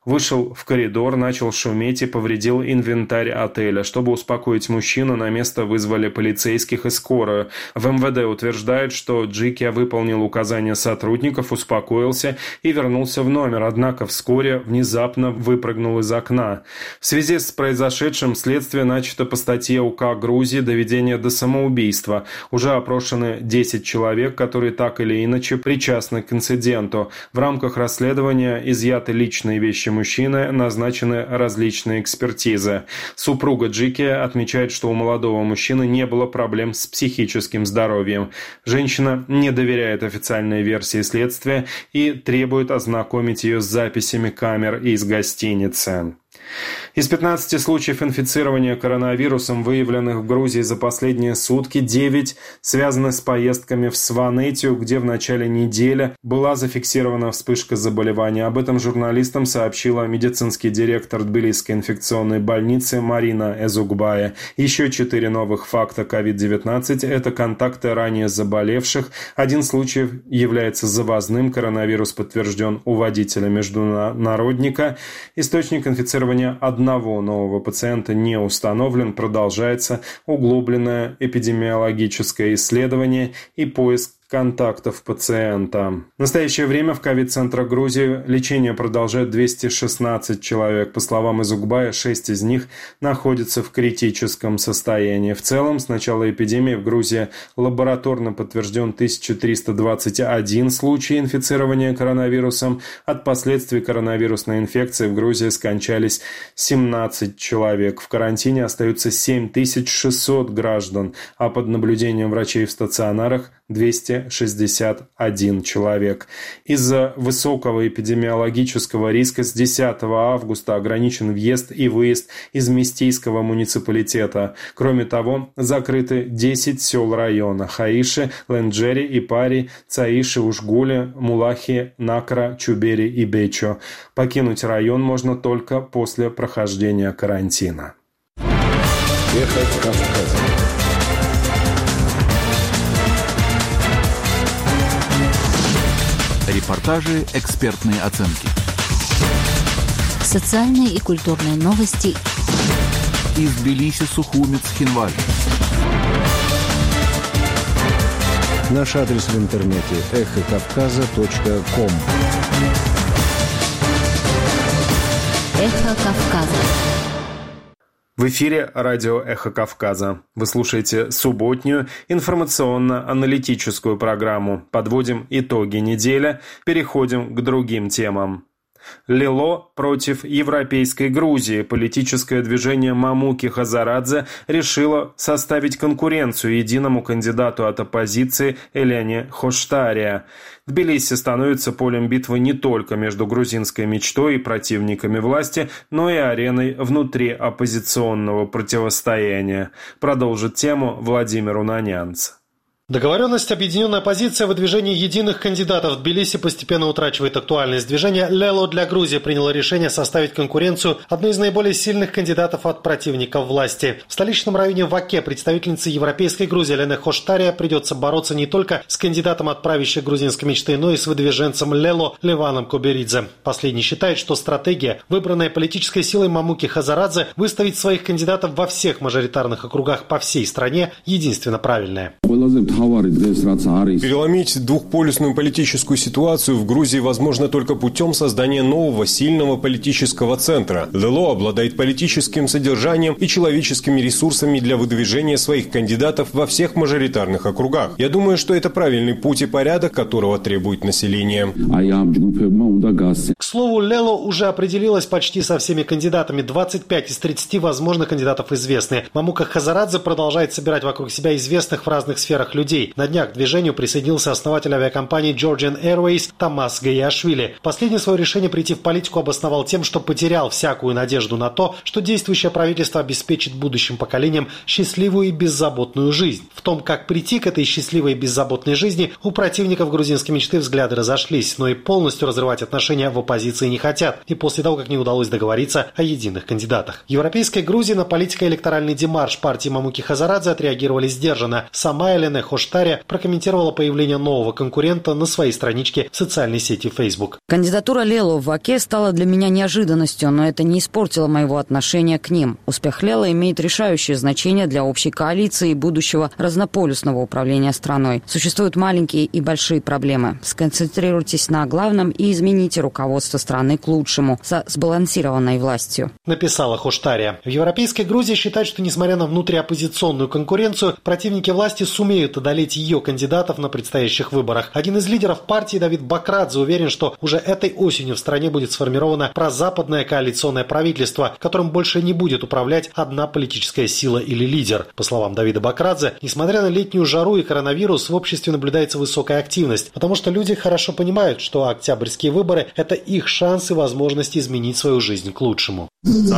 Вышел в коридор, начал шуметь и повредил инвентарь отеля. Чтобы успокоить мужчину, на место вызвали полицейских и скорую. В эм вэ дэ утверждают, что Джикия выполнил указания сотрудников, успокоился и вернулся в номер, однако вскоре внезапно выпрыгнул из окна. В связи с произошедшим следствие начато по статье УК Грузии «Доведение до самоубийства». Уже опрошены десять человек, которые так или иначе причастны к инциденту. В рамках расследования изъяты личные вещи мужчины, назначены различные экспертизы. Супруга Джикия отмечает, что у молодого мужчины не было проблем с психическим здоровьем. Женщина не доверяет официальной версии следствия и требует ознакомить ее с записями камер из гостиницы. Из пятнадцати случаев инфицирования коронавирусом, выявленных в Грузии за последние сутки, девять связаны с поездками в Сванетию, где в начале недели была зафиксирована вспышка заболевания. Об этом журналистам сообщила медицинский директор Тбилисской инфекционной больницы Марина Эзугбая. Еще четыре новых факта ковид девятнадцать – это контакты ранее заболевших. Один случай является завозным. Коронавирус подтвержден у водителя-международника. Источник инфицирования одного нового пациента не установлен. Продолжается углубленное эпидемиологическое исследование и поиск контактов пациента. В настоящее время в ковид-центрах Грузии лечение продолжает двести шестнадцать человек. По словам Эзугбая, шесть из них находятся в критическом состоянии. В целом, с начала эпидемии в Грузии лабораторно подтвержден тысяча триста двадцать один случай инфицирования коронавирусом. От последствий коронавирусной инфекции в Грузии скончались семнадцать человек. В карантине остаются семь тысяч шестьсот граждан, а под наблюдением врачей в стационарах двести шестьдесят один человек. Из-за высокого эпидемиологического риска с десятого августа ограничен въезд и выезд из Мистийского муниципалитета. Кроме того, закрыты десять сел района: Хаиши, Ленджери, Ипари, Цаиши, Ушгули, Мулахи, Накра, Чубери и Бечо. Покинуть район можно только после прохождения карантина. Эхо Кавказа. Репортажи, экспертные оценки. Социальные и культурные новости. Из Тбилиси, Сухуми, Цхинвали. Наш адрес в интернете эхо кавказа точка ком. Эхо Кавказа. В эфире радио «Эхо Кавказа». Вы слушаете субботнюю информационно-аналитическую программу. Подводим итоги недели, переходим к другим темам. Лело против европейской Грузии. Политическое движение Мамуки Хазарадзе решило составить конкуренцию единому кандидату от оппозиции Элене Хоштария. Тбилиси становится полем битвы не только между грузинской мечтой и противниками власти, но и ареной внутри оппозиционного противостояния. Продолжит тему Владимир Унанянц. Договоренность «Объединенная оппозиция» в выдвижении единых кандидатов в Тбилиси постепенно утрачивает актуальность. Движение «Лело для Грузии» приняло решение составить конкуренцию одной из наиболее сильных кандидатов от противников власти. В столичном районе Ваке представительнице европейской Грузии Элене Хоштария придется бороться не только с кандидатом от правящей грузинской мечты, но и с выдвиженцем «Лело» Леваном Коберидзе. Последний считает, что стратегия, выбранная политической силой Мамуки Хазарадзе, выставить своих кандидатов во всех мажоритарных округах по всей стране, единственно правильная. Переломить двухполюсную политическую ситуацию в Грузии возможно только путем создания нового, сильного политического центра. Лело обладает политическим содержанием и человеческими ресурсами для выдвижения своих кандидатов во всех мажоритарных округах. Я думаю, что это правильный путь и порядок, которого требует население. К слову, Лело уже определилась почти со всеми кандидатами. двадцать пять из тридцати возможных кандидатов известны. Мамука Хазарадзе продолжает собирать вокруг себя известных в разных сферах людей. На днях к движению присоединился основатель авиакомпании Georgian Airways Томас Гаяшвили. Последнее свое решение прийти в политику обосновал тем, что потерял всякую надежду на то, что действующее правительство обеспечит будущим поколениям счастливую и беззаботную жизнь. В том, как прийти к этой счастливой и беззаботной жизни, у противников грузинской мечты взгляды разошлись, но и полностью разрывать отношения в оппозиции не хотят, и после того, как не удалось договориться о единых кандидатах. В Европейской Грузии на политико-электоральный демарш партии Мамуки Хазарадзе отреагировали сдержанно. Сама Элена Хоштаря прокомментировала появление нового конкурента на своей страничке в социальной сети Facebook. Кандидатура Лело в ВАКе стала для меня неожиданностью, но это не испортило моего отношения к ним. Успех Лело имеет решающее значение для общей коалиции и будущего разнополюсного управления страной. Существуют маленькие и большие проблемы. Сконцентрируйтесь на главном и измените руководство страны к лучшему, со сбалансированной властью. Написала Хоштаря. В Европейской Грузии считают, что несмотря на внутриоппозиционную конкуренцию, противники власти сумеют одолеть ее кандидатов на предстоящих выборах. Один из лидеров партии, Давид Бакрадзе, уверен, что уже этой осенью в стране будет сформировано прозападное коалиционное правительство, которым больше не будет управлять одна политическая сила или лидер. По словам Давида Бакрадзе, несмотря на летнюю жару и коронавирус, в обществе наблюдается высокая активность, потому что люди хорошо понимают, что октябрьские выборы – это их шанс и возможность изменить свою жизнь к лучшему. Я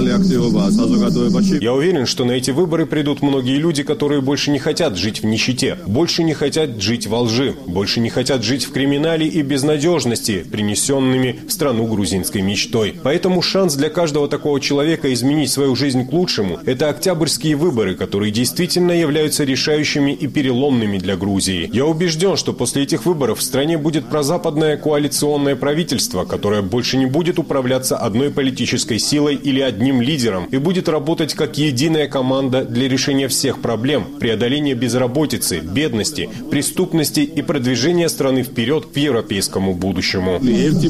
уверен, что на эти выборы придут многие люди, которые больше не хотят жить в нищете, больше не хотят жить во лжи, больше не хотят жить в криминале и безнадежности, принесенными в страну грузинской мечтой. Поэтому шанс для каждого такого человека изменить свою жизнь к лучшему – это октябрьские выборы, которые действительно являются решающими и переломными для Грузии. Я убежден, что после этих выборов в стране будет прозападное коалиционное правительство, которое больше не будет управляться одной политической силой или одним лидером и будет работать как единая команда для решения всех проблем, преодоления безработицы, бедности, преступности и продвижения страны вперед к европейскому будущему.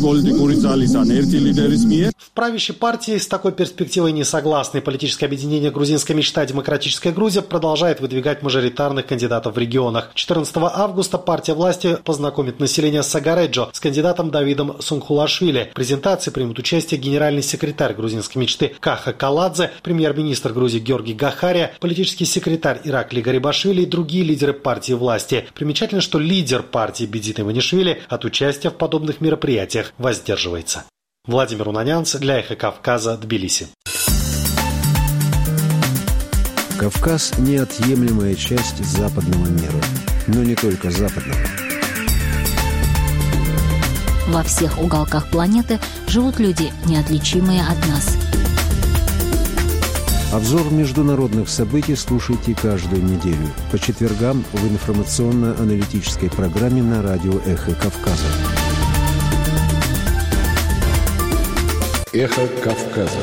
В правящей партии с такой перспективой не согласны. Политическое объединение «Грузинская мечта. Демократическая Грузия» продолжает выдвигать мажоритарных кандидатов в регионах. четырнадцатого августа партия власти познакомит население Сагареджо с кандидатом Давидом Сунхулашвили. В презентации примут участие генеральный секретарь «Грузинской мечты» Каха Каладзе, премьер-министр Грузии Георгий Гахария, политический секретарь Иракли Гарибашвили и другие лидеры партии власти. Примечательно, что лидер партии Бедзит Иванишвили от участия в подобных мероприятиях воздерживается. Владимир Унанянц для «Эхо Кавказа», Тбилиси. Кавказ – неотъемлемая часть западного мира, но не только западного. Во всех уголках планеты живут люди, неотличимые от нас. Обзор международных событий слушайте каждую неделю по четвергам в информационно-аналитической программе на радио «Эхо Кавказа». «Эхо Кавказа».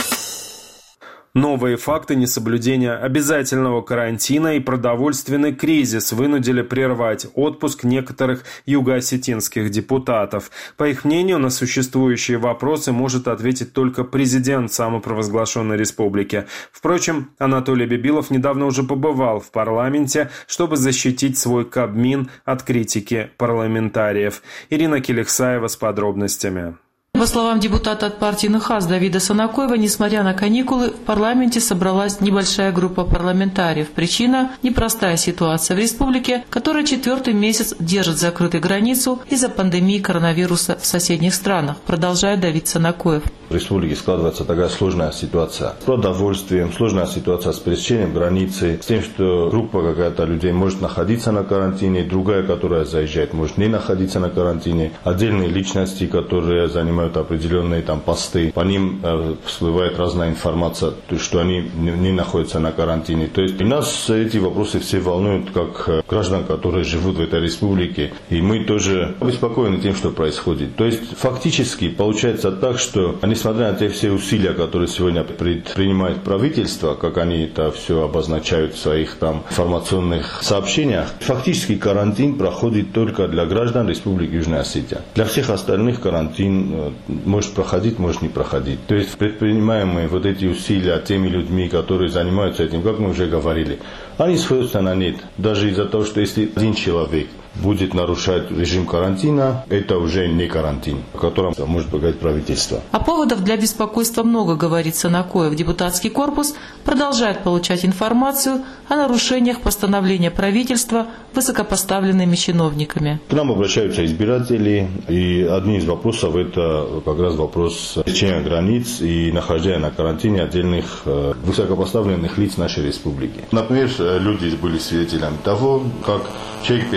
Новые факты несоблюдения обязательного карантина и продовольственный кризис вынудили прервать отпуск некоторых юго-осетинских депутатов. По их мнению, на существующие вопросы может ответить только президент самопровозглашенной республики. Впрочем, Анатолий Бибилов недавно уже побывал в парламенте, чтобы защитить свой Кабмин от критики парламентариев. Ирина Келихсаева с подробностями. По словам депутата от партии НХАС Давида Санакоева, несмотря на каникулы, в парламенте собралась небольшая группа парламентариев. Причина – непростая ситуация в республике, которая четвертый месяц держит закрытой границу из-за пандемии коронавируса в соседних странах, продолжает Давид Санакоев. В республике складывается такая сложная ситуация с продовольствием, сложная ситуация с пересечением границы, с тем, что группа какая-то людей может находиться на карантине, другая, которая заезжает, может не находиться на карантине, отдельные личности, которые занимают определенные там посты, по ним э, всплывает разная информация, что они не, не находятся на карантине. То есть нас эти вопросы все волнуют как граждан, которые живут в этой республике, и мы тоже обеспокоены тем, что происходит. То есть фактически получается так, что несмотря на те все усилия, которые сегодня предпринимает правительство, как они это все обозначают в своих там информационных сообщениях, фактически карантин проходит только для граждан Республики Южная Осетия. Для всех остальных карантин может проходить, может не проходить. То есть предпринимаемые вот эти усилия теми людьми, которые занимаются этим, как мы уже говорили, они сходятся на нет. Даже из-за того, что если один человек будет нарушать режим карантина, это уже не карантин, о котором может поговорить правительство. А поводов для беспокойства много, говорит Санакоев. Депутатский корпус продолжает получать информацию о нарушениях постановления правительства высокопоставленными чиновниками. К нам обращаются избиратели, и один из вопросов это как раз вопрос пересечения границ и нахождения на карантине отдельных э, высокопоставленных лиц нашей республики. Например, люди были свидетелями того, как человек переехал в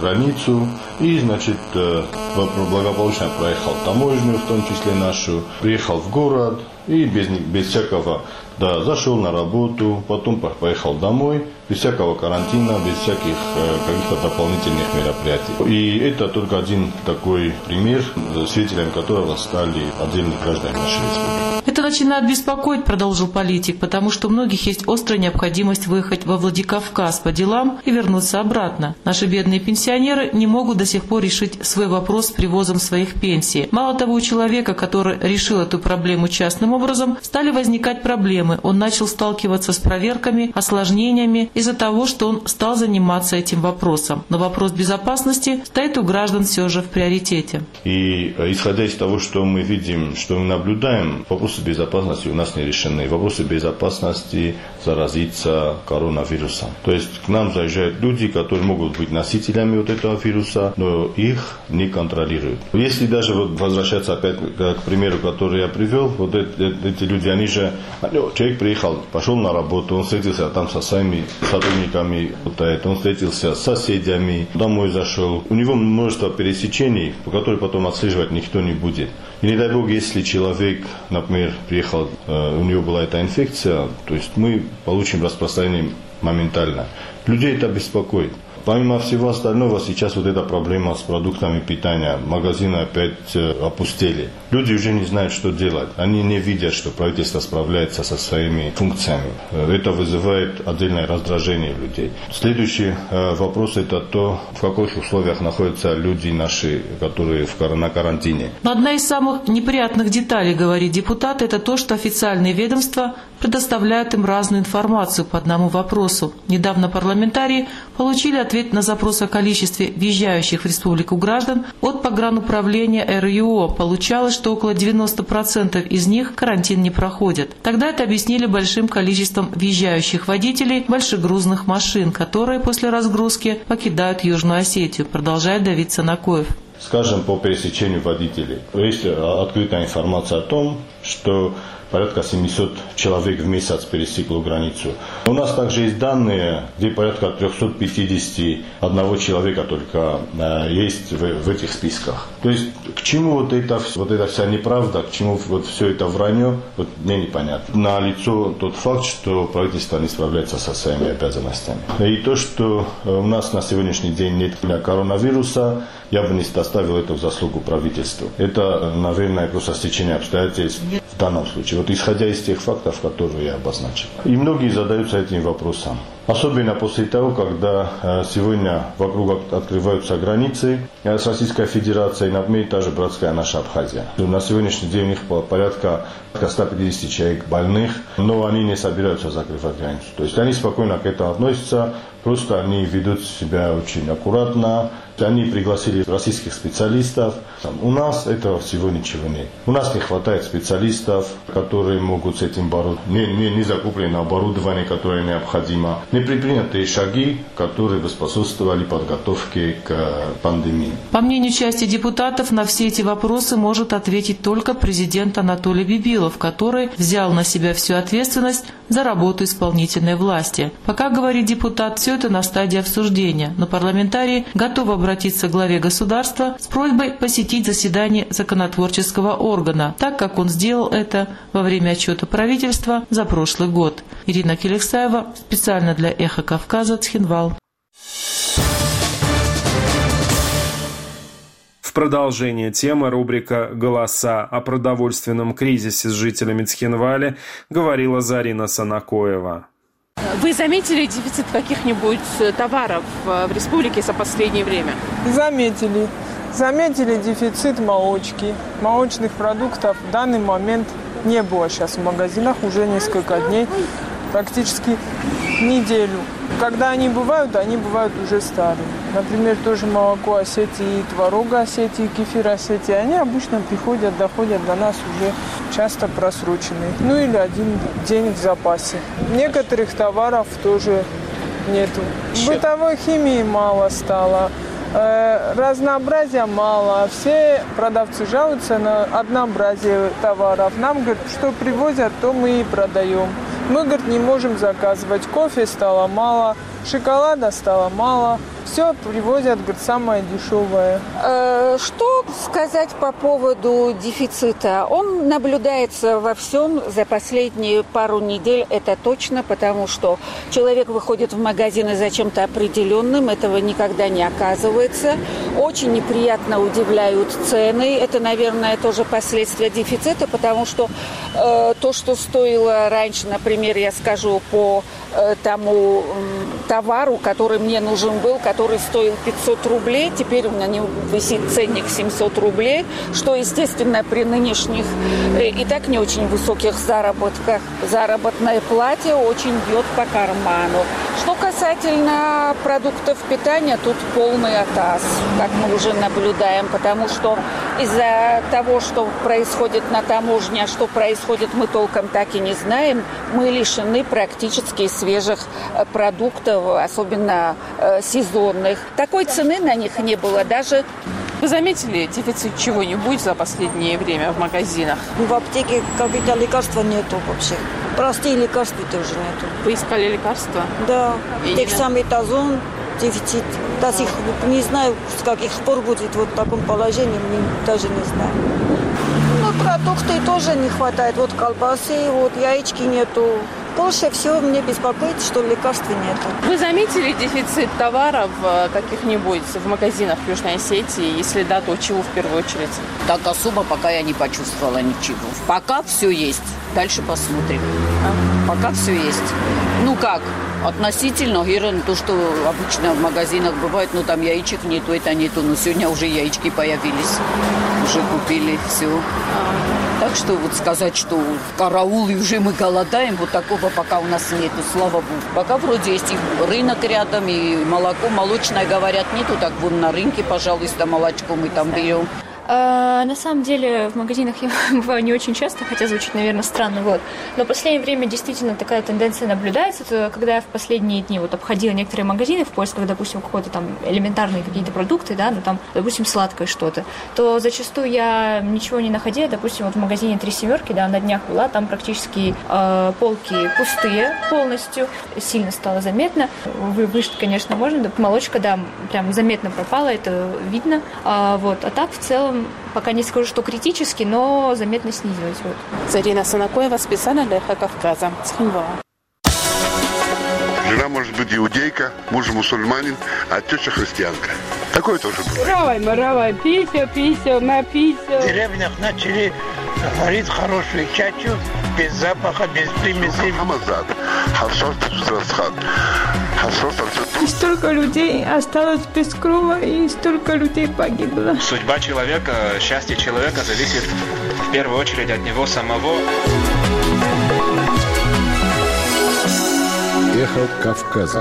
границу и, значит, благополучно проехал таможню, в том числе нашу, приехал в город и без, без всякого, да, зашел на работу, потом поехал домой, без всякого карантина, без всяких э, каких-то дополнительных мероприятий. И это только один такой пример, свидетелем которого стали отдельные граждане нашей республики. Это начинает беспокоить, продолжил политик, потому что у многих есть острая необходимость выехать во Владикавказ по делам и вернуться обратно. Наши бедные пенсионеры не могут до сих пор решить свой вопрос с привозом своих пенсий. Мало того, у человека, который решил эту проблему частным образом, стали возникать проблемы. Он начал сталкиваться с проверками, осложнениями из-за того, что он стал заниматься этим вопросом. Но вопрос безопасности стоит у граждан все же в приоритете. И исходя из того, что мы видим, что мы наблюдаем, вопросы безопасности у нас не решены. Вопросы безопасности заразиться коронавирусом. То есть к нам заезжают люди, которые могут быть носителями вот этого вируса, но их не контролируют. Если даже вот возвращаться опять к примеру, который я привел, вот эти, эти люди, они же, человек приехал, пошел на работу, он встретился там со своими сотрудниками, вот это, он встретился с соседями, домой зашел. У него множество пересечений, по которым потом отслеживать никто не будет. И не дай бог, если человек, например, приехал, у него была эта инфекция, то есть мы получим распространение моментально. Людей это беспокоит. Помимо всего остального, сейчас вот эта проблема с продуктами питания, магазины опять опустели. Люди уже не знают, что делать. Они не видят, что правительство справляется со своими функциями. Это вызывает отдельное раздражение людей. Следующий вопрос – это то, в каких условиях находятся люди наши, которые на карантине. Но одна из самых неприятных деталей, говорит депутат, это то, что официальные ведомства предоставляют им разную информацию по одному вопросу. Недавно парламентарии получили ответ на запрос о количестве въезжающих в республику граждан от погрануправления эр ю о. Получалось, что около девяноста процентов из них карантин не проходят. Тогда это объяснили большим количеством въезжающих водителей большегрузных машин, которые после разгрузки покидают Южную Осетию, продолжает Давид Санакоев. Скажем, по пересечению водителей. Есть открытая информация о том, что порядка семьсот человек в месяц пересекло границу. У нас также есть данные, где порядка триста пятьдесят один человека только э, есть в, в этих списках. То есть к чему вот эта, вот эта вся неправда, к чему вот все это вранье, вот мне непонятно. Налицо тот факт, что правительство не справляется со своими обязанностями. И то, что у нас на сегодняшний день нет коронавируса, я бы не оставил это в заслугу правительству. Это, наверное, просто стечение обстоятельств в данном случае. Вот исходя из тех фактов, которые я обозначил. И многие задаются этим вопросом. Особенно после того, когда сегодня вокруг открываются границы с Российской Федерацией, например, та же братская наша Абхазия. На сегодняшний день у них порядка ста пятидесяти человек больных, но они не собираются закрывать границу. То есть они спокойно к этому относятся, просто они ведут себя очень аккуратно. Они пригласили российских специалистов. У нас этого всего ничего нет. У нас не хватает специалистов, которые могут с этим бороться. Не, не, не закуплено оборудование, которое необходимо. Не предприняты шаги, которые бы способствовали подготовке к пандемии. По мнению части депутатов, на все эти вопросы может ответить только президент Анатолий Бибилов, который взял на себя всю ответственность за работу исполнительной власти. Пока, говорит депутат, все это на стадии обсуждения, но парламентарии готовы обратиться к главе государства с просьбой посетить заседание законотворческого органа, так как он сделал это во время отчета правительства за прошлый год. Ирина Келексаева, специально для «Эхо Кавказа», Цхинвал. В продолжение темы рубрика «Голоса» о продовольственном кризисе с жителями Цхинваля говорила Зарина Санакоева. Вы заметили дефицит каких-нибудь товаров в республике за последнее время? Заметили. Заметили дефицит молочки. Молочных продуктов в данный момент не было сейчас в магазинах уже несколько дней, практически неделю. Когда они бывают, они бывают уже старые. Например, тоже молоко Осетии, творога Осетии, кефир Осетии. Они обычно приходят, доходят до нас уже часто просроченные. Ну или один день в запасе. Некоторых товаров тоже нету. Бытовой химии мало стало. Разнообразия мало. Все продавцы жалуются на однообразие товаров. Нам, говорят, что привозят, то мы и продаем. Мы, говорит, не можем заказывать. Кофе стало мало, шоколада стало мало. все привозят, говорит, самое дешевое. Что сказать по поводу дефицита? Он наблюдается во всем за последние пару недель, это точно, потому что человек выходит в магазины за чем-то определенным, этого никогда не оказывается. Очень неприятно удивляют цены. Это, наверное, тоже последствия дефицита, потому что э, то, что стоило раньше, например, я скажу по э, тому э, товару, который мне нужен был, который стоил пятьсот рублей, теперь у меня не висит ценник семьсот рублей, что, естественно, при нынешних э, и так не очень высоких заработках, заработная плата очень бьет по карману. Что касательно продуктов питания, тут полный атас, как мы уже наблюдаем, потому что из-за того, что происходит на таможне, а что происходит, мы толком так и не знаем, мы лишены практически свежих продуктов, особенно э, сезонных. Такой цены на них не было даже. Вы заметили дефицит чего-нибудь за последнее время в магазинах? В аптеке каких-то лекарств нету вообще. Простые лекарства тоже нету. Вы искали лекарства? Да. Дексаметазон, дефицит. До сих пор не знаю, с каких пор будет вот в таком положении, мы даже не знаю. Ну, продукты тоже не хватает. Вот колбасы, вот яички нету. Больше всего мне беспокоит, что лекарств нет. Вы заметили дефицит товаров каких-нибудь в магазинах в Южной Осетии? Если да, то чего в первую очередь? Так особо пока я не почувствовала ничего. Пока все есть. Дальше посмотрим. А? Пока все есть. Ну как? Относительно, Герен, то, что обычно в магазинах бывает, ну там яичек нету, это нету, но сегодня уже яички появились. Уже купили все. Так что вот сказать, что караул и уже мы голодаем, вот такого пока у нас нету, слава богу. Пока вроде есть и рынок рядом, и молоко молочное, говорят, нету, так вон на рынке, пожалуйста, молочко мы там берем. А, на самом деле в магазинах я бываю не очень часто, хотя звучит, наверное, странно, вот. Но в последнее время действительно такая тенденция наблюдается. Это когда я в последние дни вот обходила некоторые магазины в поисках, допустим, какой-то там элементарные какие-то продукты, да, ну там, допустим, сладкое что-то, то зачастую я ничего не находила. Допустим, вот в магазине «Три семерки», да, на днях была, там практически э, полки пустые полностью, сильно стало заметно. Вы, выжать, конечно, можно, да, молочка, да, прям заметно пропала, это видно. А, вот, а так в целом пока не скажу, что критически, но заметно снизилась. Вот. Зарина Санакоева, специально для «Эхо Кавказа». Жена может быть иудейка, муж мусульманин, а теща христианка. Такое тоже бывает. Равай, маравай, пися, пися, напися. В деревнях начали варить хорошую чачу, без запаха, без примесей. И столько людей осталось без крова, и столько людей погибло. Судьба человека, счастье человека зависит в первую очередь от него самого. Эхо Кавказа.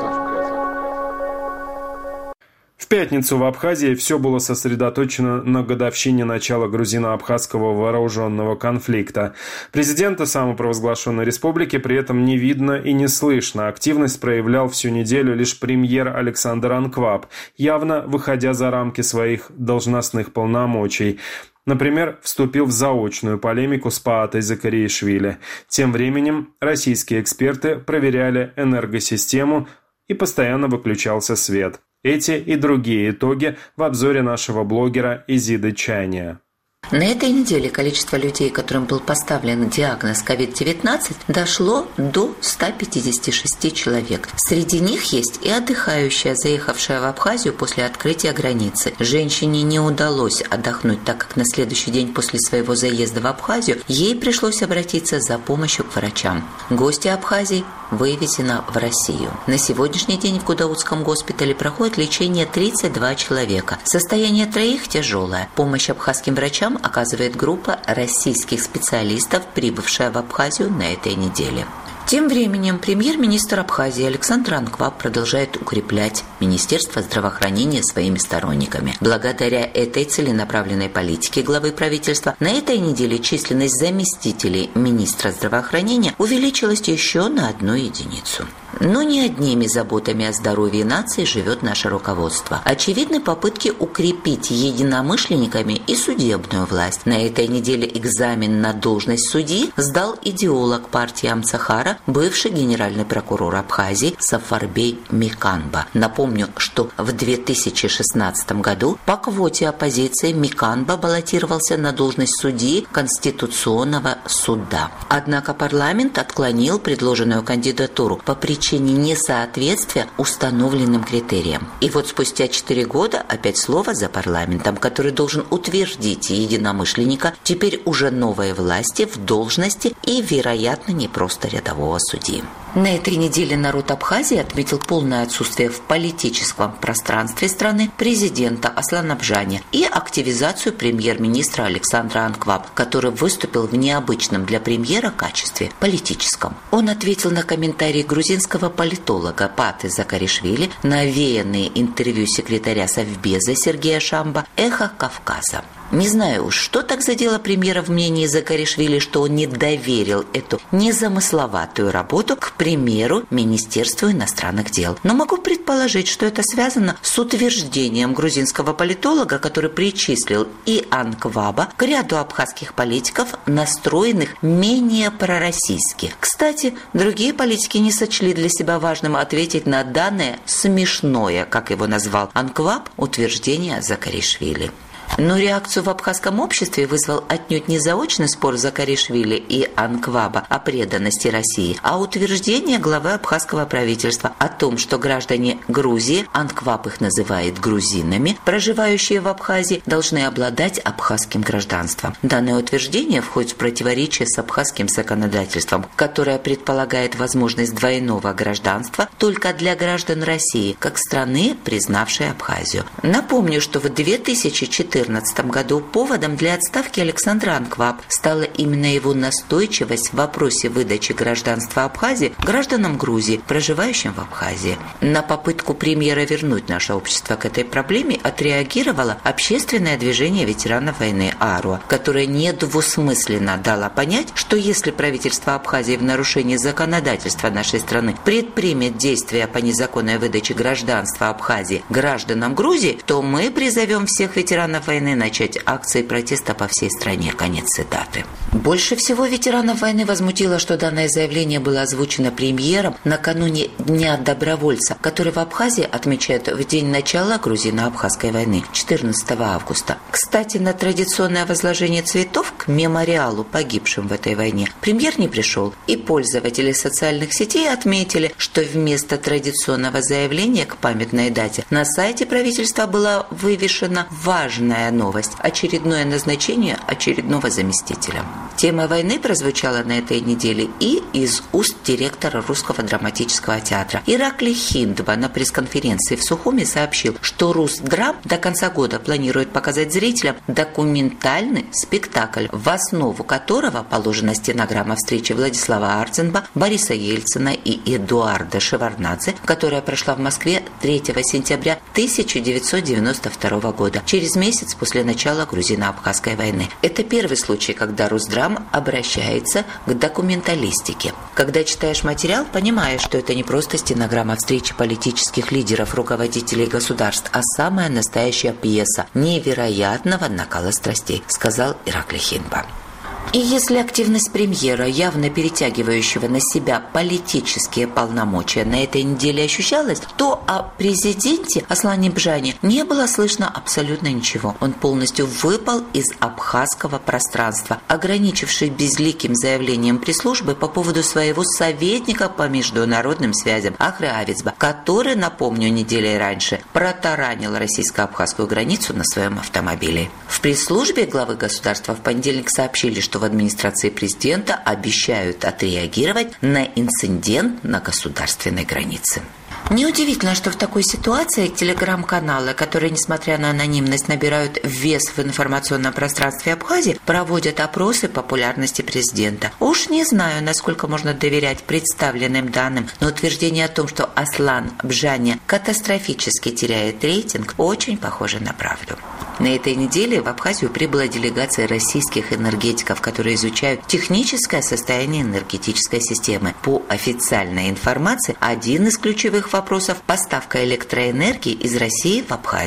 В пятницу в Абхазии все было сосредоточено на годовщине начала грузино-абхазского вооруженного конфликта. Президента самопровозглашенной республики при этом не видно и не слышно. Активность проявлял всю неделю лишь премьер Александр Анкваб, явно выходя за рамки своих должностных полномочий. Например, вступил в заочную полемику с Паатой Закариишвили. Тем временем российские эксперты проверяли энергосистему и постоянно выключался свет. Эти и другие итоги в обзоре нашего блогера Изиды Чайния. На этой неделе количество людей, которым был поставлен диагноз ковид девятнадцать, дошло до ста пятидесяти шести человек. Среди них есть и отдыхающая, заехавшая в Абхазию после открытия границы. Женщине не удалось отдохнуть, так как на следующий день после своего заезда в Абхазию ей пришлось обратиться за помощью к врачам. Гости Абхазии вывезена в Россию. На сегодняшний день в Гудаутском госпитале проходит лечение тридцать два человека. Состояние троих тяжелое. Помощь абхазским врачам оказывает группа российских специалистов, прибывшая в Абхазию на этой неделе. Тем временем премьер-министр Абхазии Александр Анкваб продолжает укреплять Министерство здравоохранения своими сторонниками. Благодаря этой целенаправленной политике главы правительства на этой неделе численность заместителей министра здравоохранения увеличилась еще на одну единицу. Но не одними заботами о здоровье нации живет наше руководство. Очевидны попытки укрепить единомышленниками и судебную власть. На этой неделе экзамен на должность судьи сдал идеолог партии Амцахара премьера бывший генеральный прокурор Абхазии Сафарбей Миканба. Напомню, что в две тысячи шестнадцатом году по квоте оппозиции Миканба баллотировался на должность судьи Конституционного суда. Однако парламент отклонил предложенную кандидатуру по причине несоответствия установленным критериям. И вот спустя четыре года опять слово за парламентом, который должен утвердить единомышленника, теперь уже новой власти в должности и, вероятно, не просто рядового судьи. На этой неделе народ Абхазии отметил полное отсутствие в политическом пространстве страны президента Аслана Бжани и активизацию премьер-министра Александра Анкваб, который выступил в необычном для премьера качестве – политическом. Он ответил на комментарии грузинского политолога Паты Закаришвили, навеянные интервью секретаря Совбеза Сергея Шамба «Эхо Кавказа». Не знаю уж, что так задело премьера в мнении Закаришвили, что он не доверил эту незамысловатую работу, к примеру, Министерству иностранных дел. Но могу предположить, что это связано с утверждением грузинского политолога, который причислил и Анкваба к ряду абхазских политиков, настроенных менее пророссийски. Кстати, другие политики не сочли для себя важным ответить на данное смешное, как его назвал Анкваб, утверждение Закаришвили. Но реакцию в абхазском обществе вызвал отнюдь не заочный спор Закаришвили и Анкваба о преданности России, а утверждение главы абхазского правительства о том, что граждане Грузии, Анкваб их называет грузинами, проживающие в Абхазии, должны обладать абхазским гражданством. Данное утверждение входит в противоречие с абхазским законодательством, которое предполагает возможность двойного гражданства только для граждан России, как страны, признавшей Абхазию. Напомню, что в две тысячи четырнадцатом году поводом для отставки Александра Анкваб стала именно его настойчивость в вопросе выдачи гражданства Абхазии гражданам Грузии, проживающим в Абхазии. На попытку премьера вернуть наше общество к этой проблеме отреагировало общественное движение ветеранов войны АРУА, которое недвусмысленно дало понять, что если правительство Абхазии в нарушении законодательства нашей страны предпримет действия по незаконной выдаче гражданства Абхазии гражданам Грузии, то мы призовем всех ветеранов войны начать акции протеста по всей стране. Конец цитаты. Больше всего ветеранов войны возмутило, что данное заявление было озвучено премьером накануне Дня добровольца, который в Абхазии отмечают в день начала грузино-абхазской войны, четырнадцатого августа. Кстати, на традиционное возложение цветов к мемориалу погибшим в этой войне премьер не пришел, и пользователи социальных сетей отметили, что вместо традиционного заявления к памятной дате на сайте правительства была вывешена важная новость – очередное назначение очередного заместителя. Тема войны прозвучала на этой неделе и из уст директора Русского драматического театра. Ираклий Хиндба на пресс-конференции в Сухуми сообщил, что Русдрам до конца года планирует показать зрителям документальный спектакль, в основу которого положена стенограмма встречи Владислава Арценба, Бориса Ельцина и Эдуарда Шеварднадзе, которая прошла в Москве третьего сентября тысяча девятьсот девяносто второго года, через месяц после начала грузино-абхазской войны. Это первый случай, когда Русдрам обращается к документалистике. Когда читаешь материал, понимаешь, что это не просто стенограмма встречи политических лидеров, руководителей государств, а самая настоящая пьеса невероятного накала страстей, сказал Ираклий Хиндба. И если активность премьера, явно перетягивающего на себя политические полномочия, на этой неделе ощущалась, то о президенте Аслане Бжани не было слышно абсолютно ничего. Он полностью выпал из абхазского пространства, ограничившись безликим заявлением пресс-службы по поводу своего советника по международным связям Ахры Авицба, который, напомню, неделей раньше протаранил российско-абхазскую границу на своем автомобиле. В пресс-службе главы государства в понедельник сообщили, что в администрации президента обещают отреагировать на инцидент на государственной границе. Неудивительно, что в такой ситуации телеграм-каналы, которые, несмотря на анонимность, набирают вес в информационном пространстве Абхазии, проводят опросы популярности президента. Уж не знаю, насколько можно доверять представленным данным, но утверждение о том, что Аслан Бжани катастрофически теряет рейтинг, очень похоже на правду. На этой неделе в Абхазию прибыла делегация российских энергетиков, которые изучают техническое состояние энергетической системы. По официальной информации, один из ключевых вопросов – поставка электроэнергии из России в Абхазию.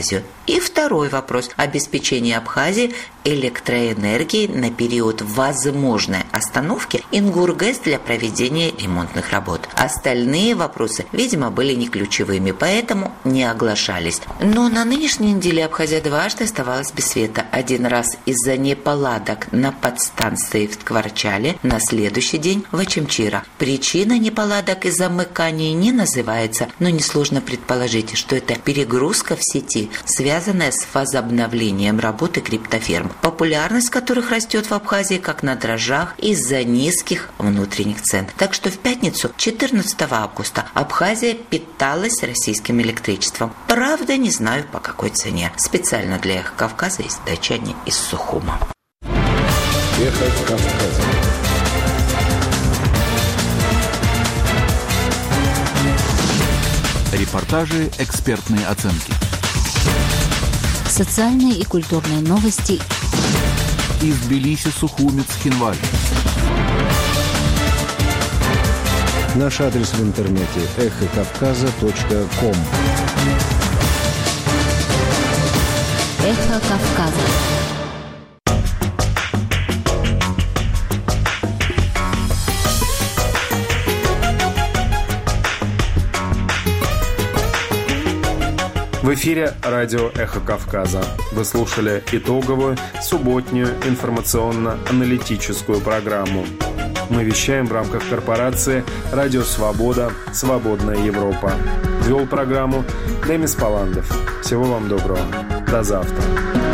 И второй вопрос – обеспечение Абхазии электроэнергией на период возможной остановки Ингургэс для проведения ремонтных работ. Остальные вопросы, видимо, были не ключевыми, поэтому не оглашались. Но на нынешней неделе Абхазия дважды оставалась без света. Один раз из-за неполадок на подстанции в Ткварчале, на следующий день в Ачимчира. Причина неполадок и замыканий не называется, но несложно предположить, что это перегрузка в сети, связанная с возобновлением работы криптоферм, популярность которых растет в Абхазии как на дрожжах из-за низких внутренних цен. Так что в пятницу, четырнадцатого августа, Абхазия питалась российским электричеством. Правда, не знаю по какой цене. Специально для Эхо Кавказа есть датчане из Сухума. Эхо Кавказа. Репортажи, экспертные оценки. Социальные и культурные новости. Из Тбилиси, Сухумец, Хинваль. Наш адрес в интернете эхо кавказа точка ком. Эхо Кавказа. В эфире радио «Эхо Кавказа». Вы слушали итоговую субботнюю информационно-аналитическую программу. Мы вещаем в рамках корпорации «Радио Свобода. Свободная Европа». Вел программу Демис Паландов. Всего вам доброго. До завтра.